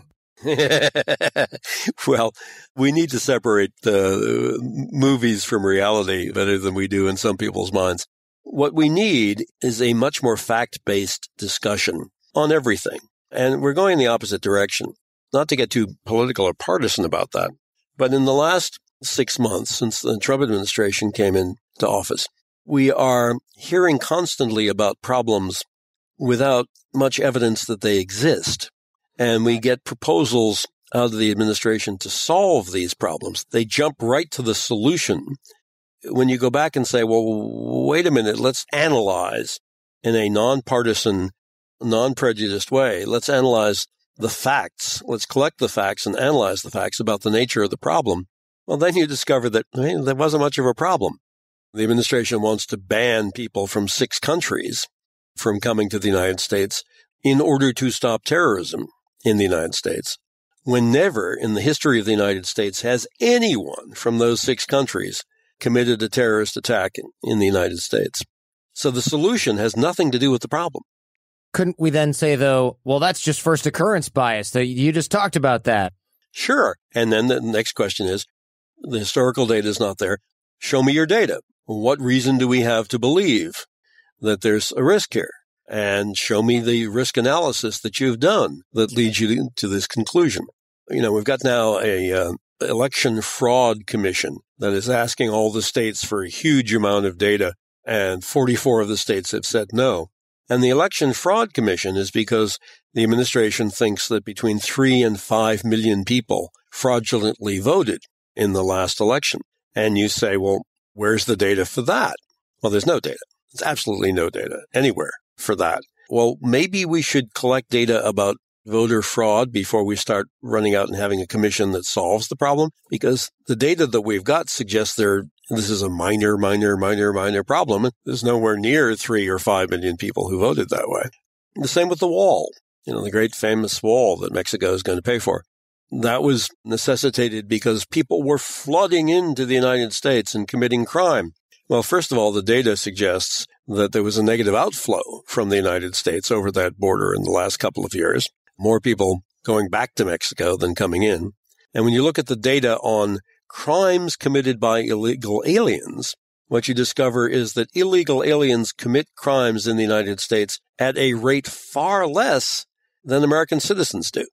Well, we need to separate the movies from reality better than we do in some people's minds. What we need is a much more fact-based discussion on everything. And we're going the opposite direction. Not to get too political or partisan about that, but in the last six months since the Trump administration came into office, we are hearing constantly about problems without much evidence that they exist. And we get proposals out of the administration to solve these problems. They jump right to the solution. When you go back and say, well, wait a minute, let's analyze in a nonpartisan, non-prejudiced way. Let's analyze the facts. Let's collect the facts and analyze the facts about the nature of the problem. Well, then you discover that hey, there wasn't much of a problem. The administration wants to ban people from six countries from coming to the United States in order to stop terrorism in the United States, when never in the history of the United States has anyone from those six countries committed a terrorist attack in, in the United States. So the solution has nothing to do with the problem. Couldn't we then say, though, well, that's just first occurrence bias? You just talked about that. Sure. And then the next question is, the historical data is not there. Show me your data. What reason do we have to believe that there's a risk here? And show me the risk analysis that you've done that leads you to this conclusion. You know, we've got now a uh, election fraud commission that is asking all the states for a huge amount of data, and forty-four of the states have said no. And the election fraud commission is because the administration thinks that between three and five million people fraudulently voted in the last election. And you say, well, where's the data for that? Well, there's no data. There's absolutely no data anywhere for that. Well, maybe we should collect data about voter fraud before we start running out and having a commission that solves the problem, because the data that we've got suggests there this is a minor, minor, minor, minor problem. There's nowhere near three or five million people who voted that way. The same with the wall, you know, the great famous wall that Mexico is going to pay for. That was necessitated because people were flooding into the United States and committing crime. Well, first of all, the data suggests that there was a negative outflow from the United States over that border in the last couple of years. More people going back to Mexico than coming in. And when you look at the data on crimes committed by illegal aliens, what you discover is that illegal aliens commit crimes in the United States at a rate far less than American citizens do.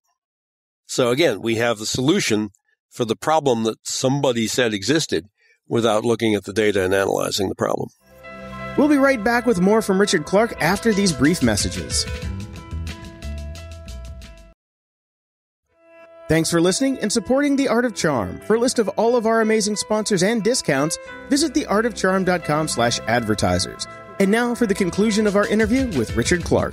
So again, we have the solution for the problem that somebody said existed without looking at the data and analyzing the problem. We'll be right back with more from Richard Clark after these brief messages. Thanks for listening and supporting The Art of Charm. For a list of all of our amazing sponsors and discounts, visit theartofcharm.com slash advertisers. And now for the conclusion of our interview with Richard Clark.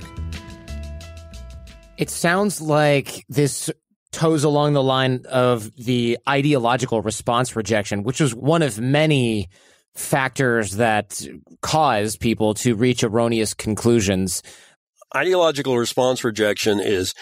It sounds like this toes along the line of the ideological response rejection, which was one of many factors that cause people to reach erroneous conclusions. Ideological response rejection is,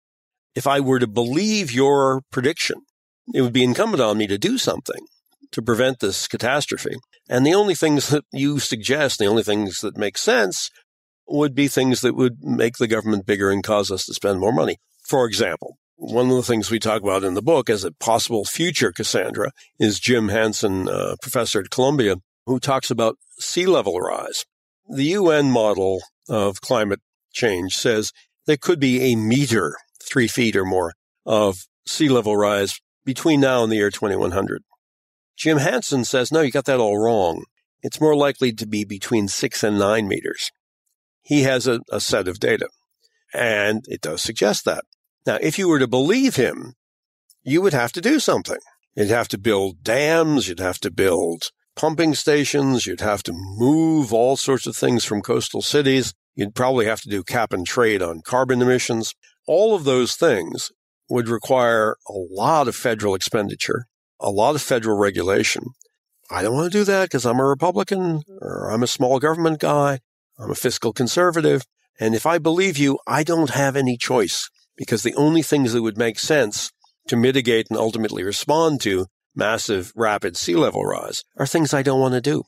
if I were to believe your prediction, it would be incumbent on me to do something to prevent this catastrophe. And the only things that you suggest, the only things that make sense, would be things that would make the government bigger and cause us to spend more money. For example, one of the things we talk about in the book as a possible future Cassandra is Jim Hansen, uh, professor at Columbia, who talks about sea level rise. The U N model of climate change says there could be a meter, three feet or more, of sea level rise between now and the year twenty-one hundred. Jim Hansen says, no, you got that all wrong. It's more likely to be between six and nine meters. He has a, a set of data, and it does suggest that. Now, if you were to believe him, you would have to do something. You'd have to build dams, you'd have to build pumping stations, you'd have to move all sorts of things from coastal cities. You'd probably have to do cap and trade on carbon emissions. All of those things would require a lot of federal expenditure, a lot of federal regulation. I don't want to do that because I'm a Republican or I'm a small government guy. I'm a fiscal conservative. And if I believe you, I don't have any choice because the only things that would make sense to mitigate and ultimately respond to massive, rapid sea level rise are things I don't want to do.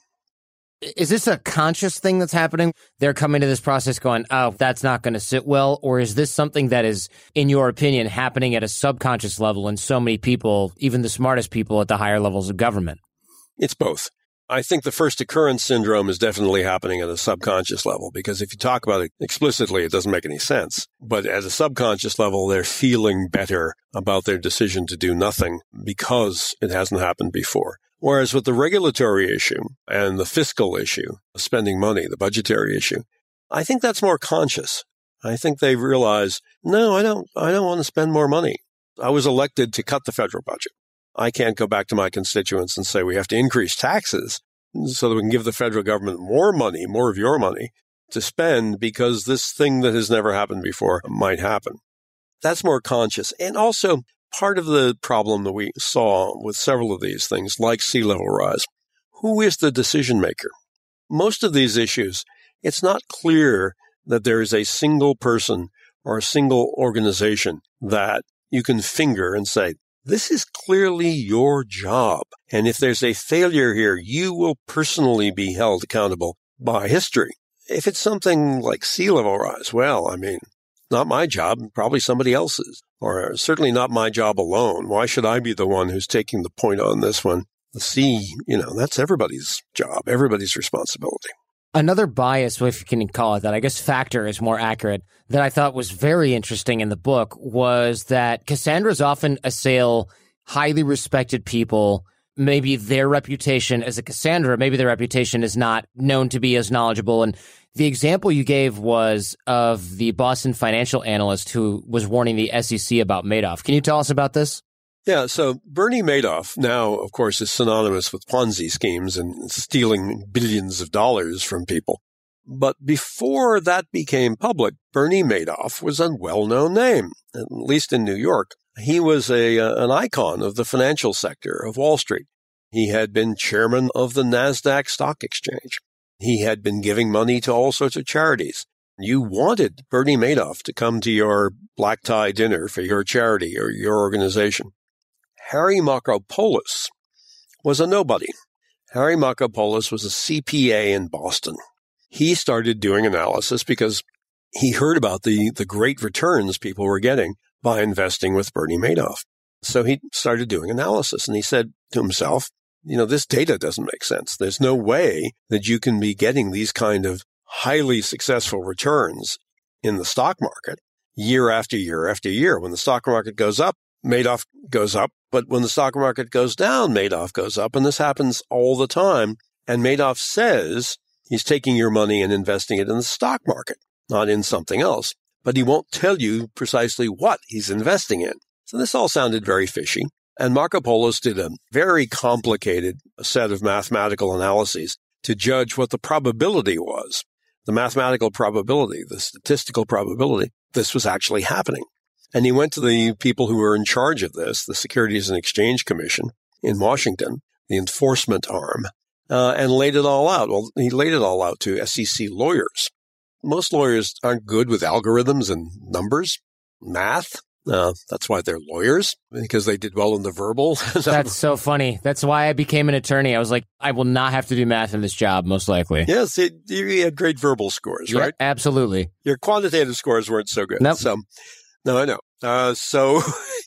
Is this a conscious thing that's happening? They're coming to this process going, oh, that's not going to sit well? Or is this something that is, in your opinion, happening at a subconscious level in so many people, even the smartest people at the higher levels of government? It's both. I think the first occurrence syndrome is definitely happening at a subconscious level, because if you talk about it explicitly, it doesn't make any sense. But at a subconscious level, they're feeling better about their decision to do nothing because it hasn't happened before. Whereas with the regulatory issue and the fiscal issue, spending money, the budgetary issue, I think that's more conscious. I think they realize, no, I don't, I don't want to spend more money. I was elected to cut the federal budget. I can't go back to my constituents and say we have to increase taxes so that we can give the federal government more money, more of your money to spend because this thing that has never happened before might happen. That's more conscious. And also, part of the problem that we saw with several of these things, like sea level rise, who is the decision maker? Most of these issues, it's not clear that there is a single person or a single organization that you can finger and say, this is clearly your job. And if there's a failure here, you will personally be held accountable by history. If it's something like sea level rise, well, I mean, not my job, probably somebody else's, or certainly not my job alone. Why should I be the one who's taking the point on this one? The sea, you know, that's everybody's job, everybody's responsibility. Another bias, if you can call it that, I guess factor is more accurate, that I thought was very interesting in the book was that Cassandras often assail highly respected people. Maybe their reputation as a Cassandra, maybe their reputation is not known to be as knowledgeable. And the example you gave was of the Boston financial analyst who was warning the S E C about Madoff. Can you tell us about this? Yeah, so Bernie Madoff now, of course, is synonymous with Ponzi schemes and stealing billions of dollars from people. But before that became public, Bernie Madoff was a well-known name, at least in New York. He was a uh, an icon of the financial sector of Wall Street. He had been chairman of the NASDAQ stock exchange. He had been giving money to all sorts of charities. You wanted Bernie Madoff to come to your black tie dinner for your charity or your organization. Harry Markopolos was a nobody. Harry Markopolos was a C P A in Boston. He started doing analysis because he heard about the, the great returns people were getting by investing with Bernie Madoff. So he started doing analysis, and he said to himself, you know, this data doesn't make sense. There's no way that you can be getting these kind of highly successful returns in the stock market year after year after year. When the stock market goes up, Madoff goes up. But when the stock market goes down, Madoff goes up. And this happens all the time. And Madoff says he's taking your money and investing it in the stock market, not in something else. But he won't tell you precisely what he's investing in. So this all sounded very fishy. And Markopoulos did a very complicated set of mathematical analyses to judge what the probability was, the mathematical probability, the statistical probability this was actually happening. And he went to the people who were in charge of this, the Securities and Exchange Commission in Washington, the enforcement arm, uh, and laid it all out. Well, he laid it all out to S E C lawyers. Most lawyers aren't good with algorithms and numbers, math. Uh, that's why they're lawyers, because they did well in the verbal. That's so funny. That's why I became an attorney. I was like, I will not have to do math in this job, most likely. Yes, it, you had great verbal scores, yeah, right? Absolutely. Your quantitative scores weren't so good. Nope. So, no, I know. Uh, so,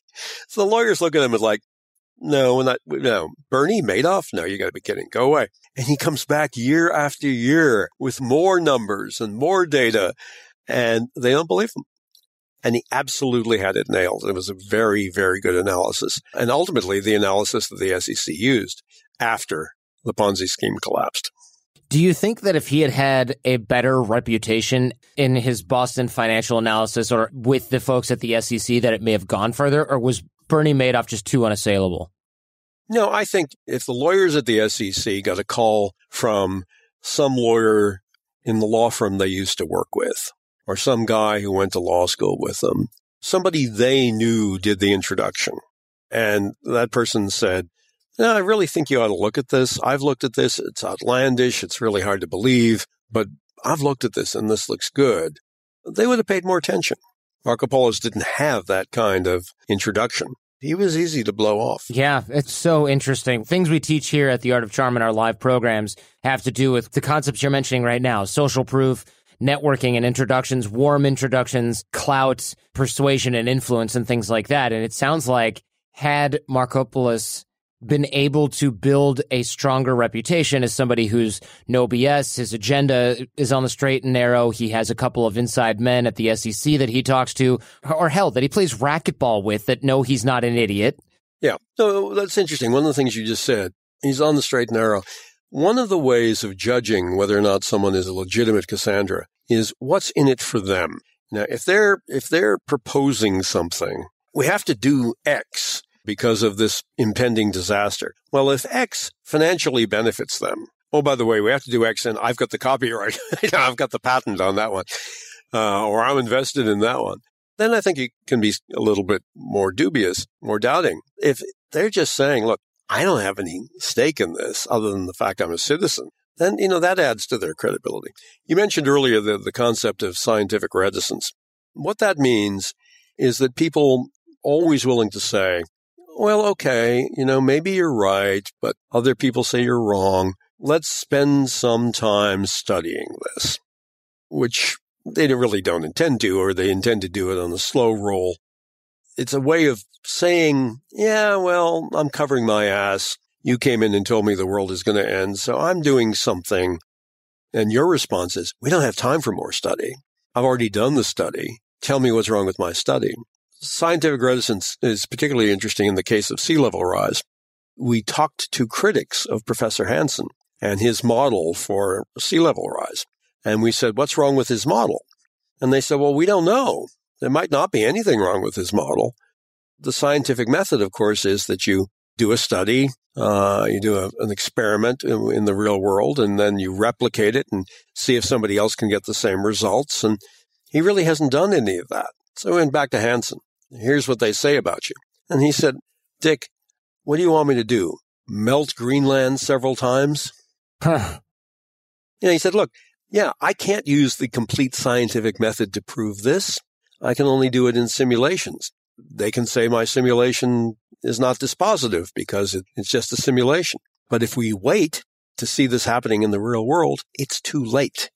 so the lawyers look at him and like, no, we're not, no, Bernie Madoff? No, you got to be kidding. Go away. And he comes back year after year with more numbers and more data, and they don't believe him. And he absolutely had it nailed. It was a very, very good analysis. And ultimately, the analysis that the S E C used after the Ponzi scheme collapsed. Do you think that if he had had a better reputation in his Boston financial analysis or with the folks at the S E C that it may have gone further, or was Bernie Madoff just too unassailable? No, I think if the lawyers at the S E C got a call from some lawyer in the law firm they used to work with, or some guy who went to law school with them, somebody they knew did the introduction. And that person said, no, I really think you ought to look at this. I've looked at this. It's outlandish. It's really hard to believe, but I've looked at this and this looks good. They would have paid more attention. Markopoulos didn't have that kind of introduction. He was easy to blow off. Yeah, it's so interesting. Things we teach here at The Art of Charm in our live programs have to do with the concepts you're mentioning right now, social proof, networking and introductions, warm introductions, clout, persuasion and influence, and things like that. And it sounds like had Markopoulos been able to build a stronger reputation as somebody who's no B S, his agenda is on the straight and narrow, he has a couple of inside men at the S E C that he talks to, or hell, that he plays racquetball with that know he's not an idiot. Yeah, so that's interesting. One of the things you just said, he's on the straight and narrow. One of the ways of judging whether or not someone is a legitimate Cassandra is what's in it for them. Now, if they're if they're proposing something, we have to do X because of this impending disaster. Well, if X financially benefits them, oh, by the way, we have to do X and I've got the copyright, I've got the patent on that one, uh, or I'm invested in that one, then I think you can be a little bit more dubious, more doubting. If they're just saying, look, I don't have any stake in this other than the fact I'm a citizen, then, you know, that adds to their credibility. You mentioned earlier the, the concept of scientific reticence. What that means is that people always willing to say, well, okay, you know, maybe you're right, but other people say you're wrong. Let's spend some time studying this, which they really don't intend to, or they intend to do it on a slow roll. It's a way of saying, yeah, well, I'm covering my ass. You came in and told me the world is going to end, so I'm doing something. And your response is, we don't have time for more study. I've already done the study. Tell me what's wrong with my study. Scientific reticence is particularly interesting in the case of sea level rise. We talked to critics of Professor Hansen and his model for sea level rise. And we said, what's wrong with his model? And they said, well, we don't know. There might not be anything wrong with his model. The scientific method, of course, is that you do a study, uh, you do a, an experiment in, in the real world, and then you replicate it and see if somebody else can get the same results. And he really hasn't done any of that. So we went back to Hansen. Here's what they say about you. And he said, Dick, what do you want me to do? Melt Greenland several times? Huh. You know, he said, look, yeah, I can't use the complete scientific method to prove this. I can only do it in simulations. They can say my simulation is not dispositive because it, it's just a simulation. But if we wait to see this happening in the real world, it's too late.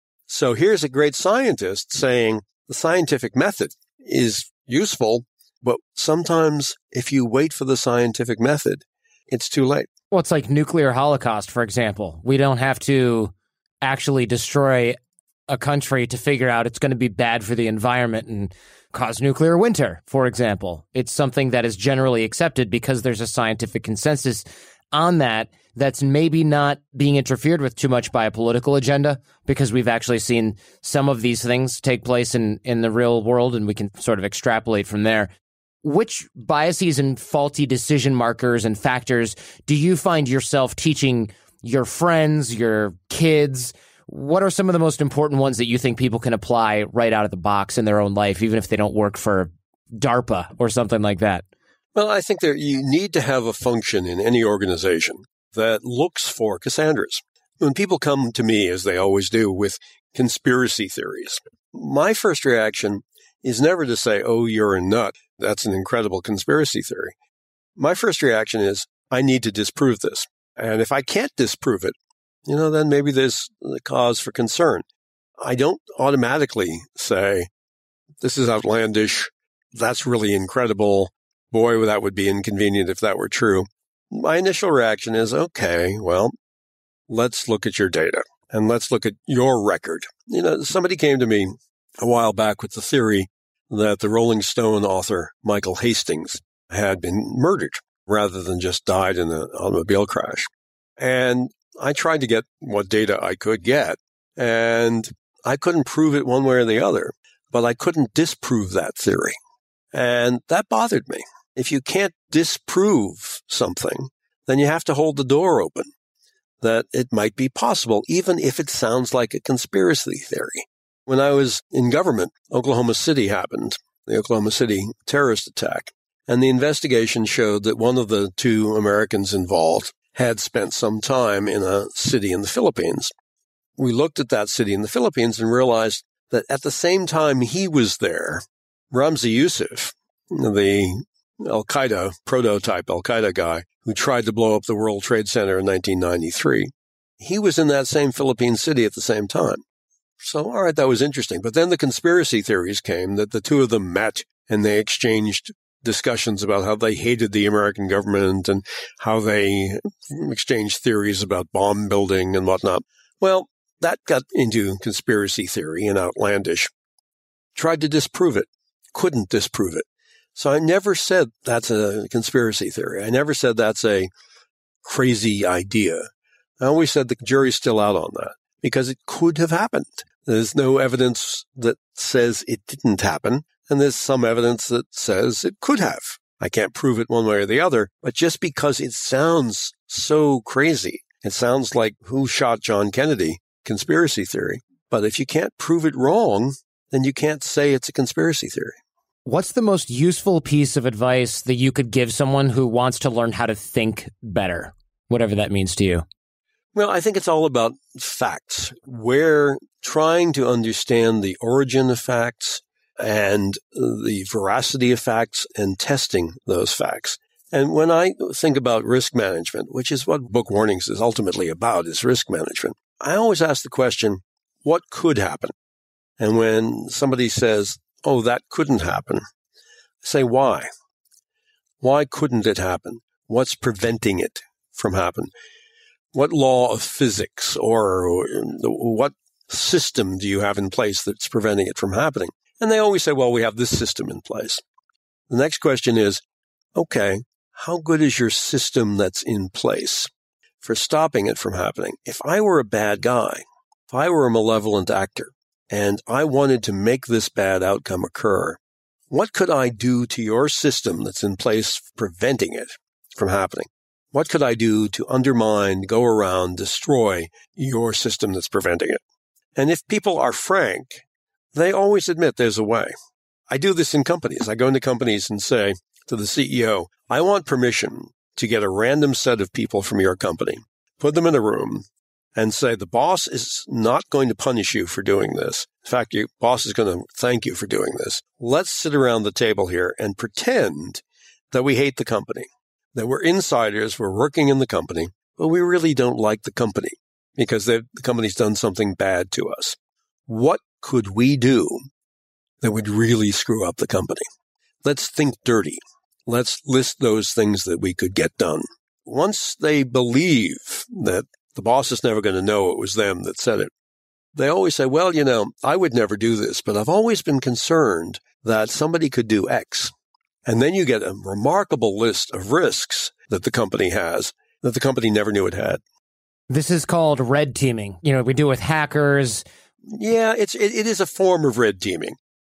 So here's a great scientist saying the scientific method is useful, but sometimes if you wait for the scientific method, it's too late. Well, it's like nuclear holocaust, for example. We don't have to actually destroy a country to figure out it's going to be bad for the environment and cause nuclear winter, for example. It's something that is generally accepted because there's a scientific consensus on that that's maybe not being interfered with too much by a political agenda, because we've actually seen some of these things take place in, in the real world, and we can sort of extrapolate from there. which biases and faulty decision markers and factors do you find yourself teaching your friends, your kids? What are some of the most important ones that you think people can apply right out of the box in their own life, even if they don't work for DARPA or something like that? Well, I think that you need to have a function in any organization that looks for Cassandras. When people come to me, as they always do, with conspiracy theories, my first reaction is never to say, oh, you're a nut. That's an incredible conspiracy theory. My first reaction is, I need to disprove this. And if I can't disprove it, you know, then maybe there's a cause for concern. I don't automatically say, this is outlandish. That's really incredible. Boy, that would be inconvenient if that were true. My initial reaction is, okay, well, let's look at your data and let's look at your record. You know, somebody came to me a while back with the theory that the Rolling Stone author Michael Hastings had been murdered rather than just died in an automobile crash. And I tried to get what data I could get, and I couldn't prove it one way or the other, but I couldn't disprove that theory. And that bothered me. If you can't disprove something, then you have to hold the door open that it might be possible, even if it sounds like a conspiracy theory. When I was in government, Oklahoma City happened, the Oklahoma City terrorist attack, and the investigation showed that one of the two Americans involved had spent some time in a city in the Philippines. We looked at that city in the Philippines and realized that at the same time he was there, Ramzi Youssef, the Al-Qaeda, prototype Al-Qaeda guy who tried to blow up the World Trade Center in nineteen ninety-three, he was in that same Philippine city at the same time. So, all right, that was interesting. But then the conspiracy theories came that the two of them met and they exchanged discussions about how they hated the American government and how they exchanged theories about bomb building and whatnot. Well, that got into conspiracy theory and outlandish. Tried to disprove it. Couldn't disprove it. So I never said that's a conspiracy theory. I never said that's a crazy idea. I always said the jury's still out on that because it could have happened. There's no evidence that says it didn't happen, and there's some evidence that says it could have. I can't prove it one way or the other, but just because it sounds so crazy, it sounds like who shot John Kennedy, conspiracy theory. But if you can't prove it wrong, then you can't say it's a conspiracy theory. What's the most useful piece of advice that you could give someone who wants to learn how to think better, whatever that means to you? Well, I think it's all about facts. We're trying to understand the origin of facts and the veracity of facts and testing those facts. And when I think about risk management, which is what Book Warnings is ultimately about, is risk management, I always ask the question, what could happen? And when somebody says, oh, that couldn't happen, I say, why? Why couldn't it happen? What's preventing it from happening? What law of physics or what system do you have in place that's preventing it from happening? And they always say, well, we have this system in place. The next question is, okay, how good is your system that's in place for stopping it from happening? If I were a bad guy, if I were a malevolent actor, and I wanted to make this bad outcome occur, what could I do to your system that's in place preventing it from happening? What could I do to undermine, go around, destroy your system that's preventing it? And if people are frank, they always admit there's a way. I do this in companies. I go into companies and say to the C E O, I want permission to get a random set of people from your company, put them in a room, and say, the boss is not going to punish you for doing this. In fact, your boss is going to thank you for doing this. Let's sit around the table here and pretend that we hate the company, that we're insiders, we're working in the company, but we really don't like the company because the company's done something bad to us. What could we do that would really screw up the company? Let's think dirty. Let's list those things that we could get done. Once they believe that the boss is never going to know it was them that said it, they always say, well, you know, I would never do this, but I've always been concerned that somebody could do X. And then you get a remarkable list of risks that the company has that the company never knew it had. This is called red teaming. You know, we do it with hackers. Yeah, it's it, it is a form of red teaming.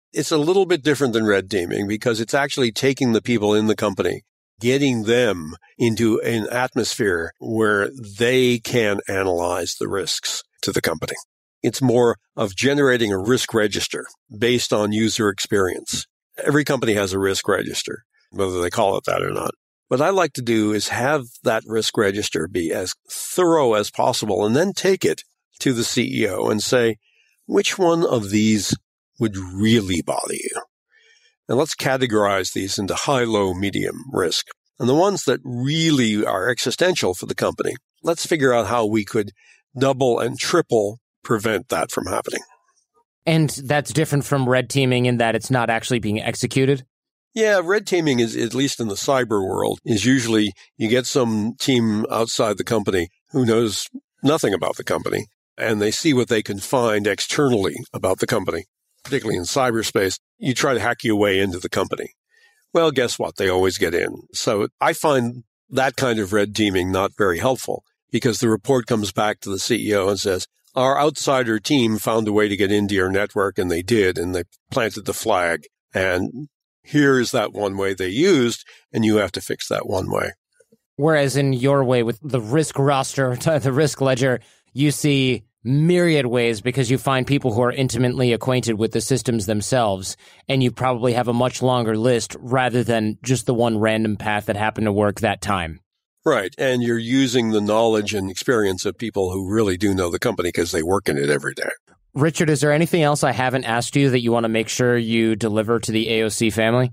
It's a little bit different than red teaming because it's actually taking the people in the company, getting them into an atmosphere where they can analyze the risks to the company. It's more of generating a risk register based on user experience. Every company has a risk register, whether they call it that or not. What I like to do is have that risk register be as thorough as possible and then take it to the C E O and say, which one of these would really bother you? And let's categorize these into high, low, medium risk. And the ones that really are existential for the company, let's figure out how we could double and triple prevent that from happening. And that's different from red teaming in that it's not actually being executed? Yeah, red teaming is, at least in the cyber world, is usually you get some team outside the company who knows nothing about the company, and they see what they can find externally about the company, particularly in cyberspace. You try to hack your way into the company. Well, guess what? They always get in. So I find that kind of red teaming not very helpful because the report comes back to the C E O and says, our outsider team found a way to get into your network, and they did, and they planted the flag. And here's that one way they used, and you have to fix that one way. Whereas in your way with the risk roster, the risk ledger, you see myriad ways because you find people who are intimately acquainted with the systems themselves, and you probably have a much longer list rather than just the one random path that happened to work that time. Right. And you're using the knowledge and experience of people who really do know the company because they work in it every day. Richard, is there anything else I haven't asked you that you want to make sure you deliver to the A O C family?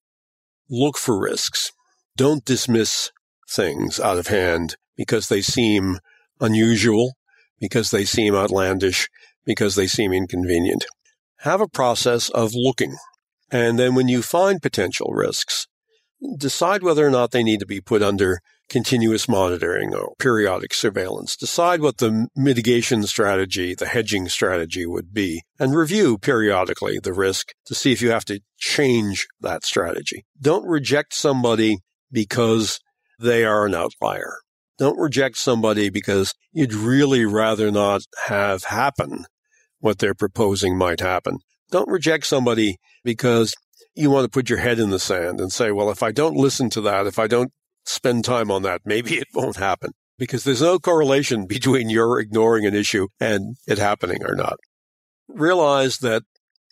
Look for risks. Don't dismiss things out of hand because they seem unusual, because they seem outlandish, because they seem inconvenient. Have a process of looking. And then when you find potential risks, decide whether or not they need to be put under continuous monitoring or periodic surveillance. Decide what the mitigation strategy, the hedging strategy would be, and review periodically the risk to see if you have to change that strategy. Don't reject somebody because they are an outlier. Don't reject somebody because you'd really rather not have happen what they're proposing might happen. Don't reject somebody because you want to put your head in the sand and say, well, if I don't listen to that, if I don't spend time on that, maybe it won't happen. Because there's no correlation between your ignoring an issue and it happening or not. Realize that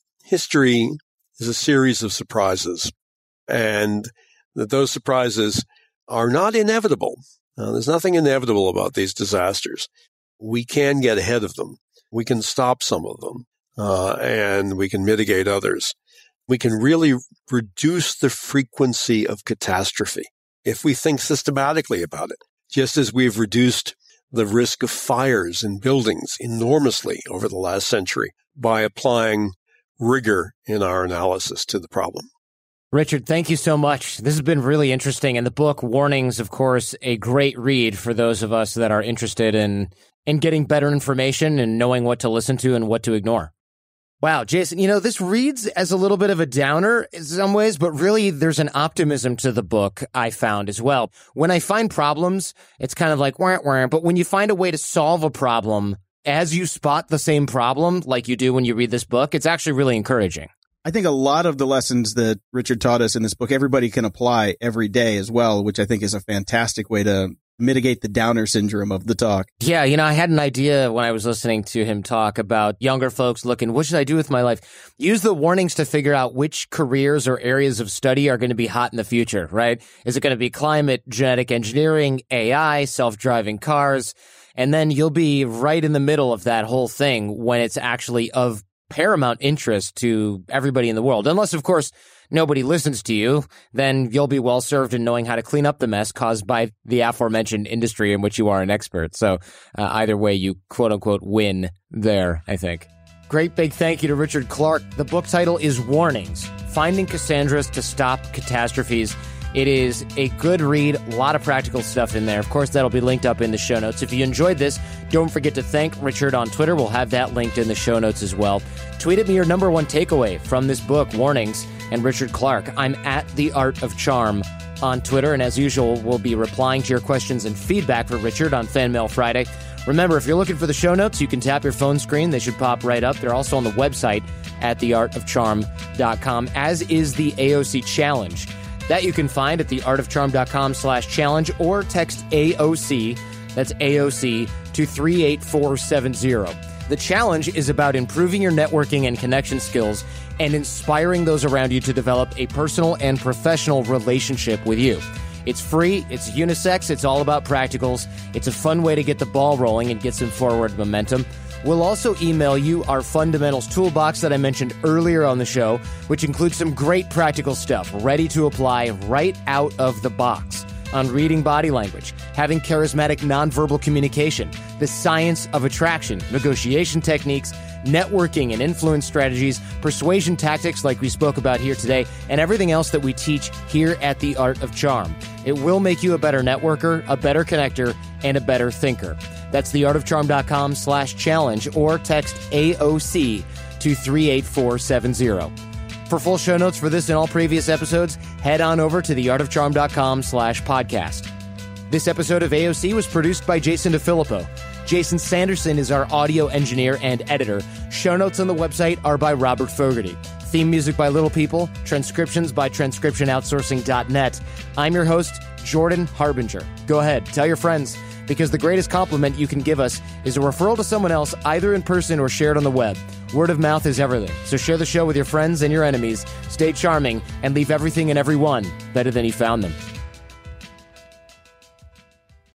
history is a series of surprises and that those surprises are not inevitable. Uh, there's nothing inevitable about these disasters. We can get ahead of them. We can stop some of them, uh, and we can mitigate others. We can really reduce the frequency of catastrophe if we think systematically about it, just as we've reduced the risk of fires in buildings enormously over the last century by applying rigor in our analysis to the problem. Richard, thank you so much. This has been really interesting. And the book, Warnings, of course, a great read for those of us that are interested in, in getting better information and knowing what to listen to and what to ignore. Wow, Jason, you know, this reads as a little bit of a downer in some ways, but really there's an optimism to the book I found as well. When I find problems, it's kind of like, wah, wah, but when you find a way to solve a problem as you spot the same problem, like you do when you read this book, it's actually really encouraging. I think a lot of the lessons that Richard taught us in this book, everybody can apply every day as well, which I think is a fantastic way to mitigate the downer syndrome of the talk. Yeah, you know, I had an idea when I was listening to him talk about younger folks looking, what should I do with my life? Use the warnings to figure out which careers or areas of study are going to be hot in the future, right? Is it going to be climate, genetic engineering, A I, self-driving cars? And then you'll be right in the middle of that whole thing when it's actually of paramount interest to everybody in the world. Unless, of course, nobody listens to you, then you'll be well served in knowing how to clean up the mess caused by the aforementioned industry in which you are an expert. So uh, either way, you quote unquote win there, I think. Great big thank you to Richard Clark. The book title is Warnings, Finding Cassandras to Stop Catastrophes. It is a good read, a lot of practical stuff in there. Of course, that'll be linked up in the show notes. If you enjoyed this, don't forget to thank Richard on Twitter. We'll have that linked in the show notes as well. Tweet at me your number one takeaway from this book, Warnings, and Richard Clark. I'm at The Art of Charm on Twitter, and as usual, we'll be replying to your questions and feedback for Richard on Fan Mail Friday. Remember, if you're looking for the show notes, you can tap your phone screen. They should pop right up. They're also on the website, at the art of charm dot com, as is the A O C Challenge. That you can find at the art of charm dot com slash challenge or text A O C, that's A O C, to three eight four seven zero. The challenge is about improving your networking and connection skills and inspiring those around you to develop a personal and professional relationship with you. It's free, it's unisex, it's all about practicals. It's a fun way to get the ball rolling and get some forward momentum. We'll also email you our fundamentals toolbox that I mentioned earlier on the show, which includes some great practical stuff ready to apply right out of the box on reading body language, having charismatic nonverbal communication, the science of attraction, negotiation techniques, networking and influence strategies, persuasion tactics like we spoke about here today, and everything else that we teach here at The Art of Charm. It will make you a better networker, a better connector, and a better thinker. That's the art of charm dot com slash challenge or text A O C to three eight four seven zero. For full show notes for this and all previous episodes, head on over to the art of charm dot com slash podcast. This episode of A O C was produced by Jason DeFilippo. Jason Sanderson is our audio engineer and editor. Show notes on the website are by Robert Fogarty. Theme music by Little People. Transcriptions by transcription outsourcing dot net. I'm your host, Jordan Harbinger. Go ahead, tell your friends, because the greatest compliment you can give us is a referral to someone else, either in person or shared on the web. Word of mouth is everything. So share the show with your friends and your enemies. Stay charming and leave everything and everyone better than you found them.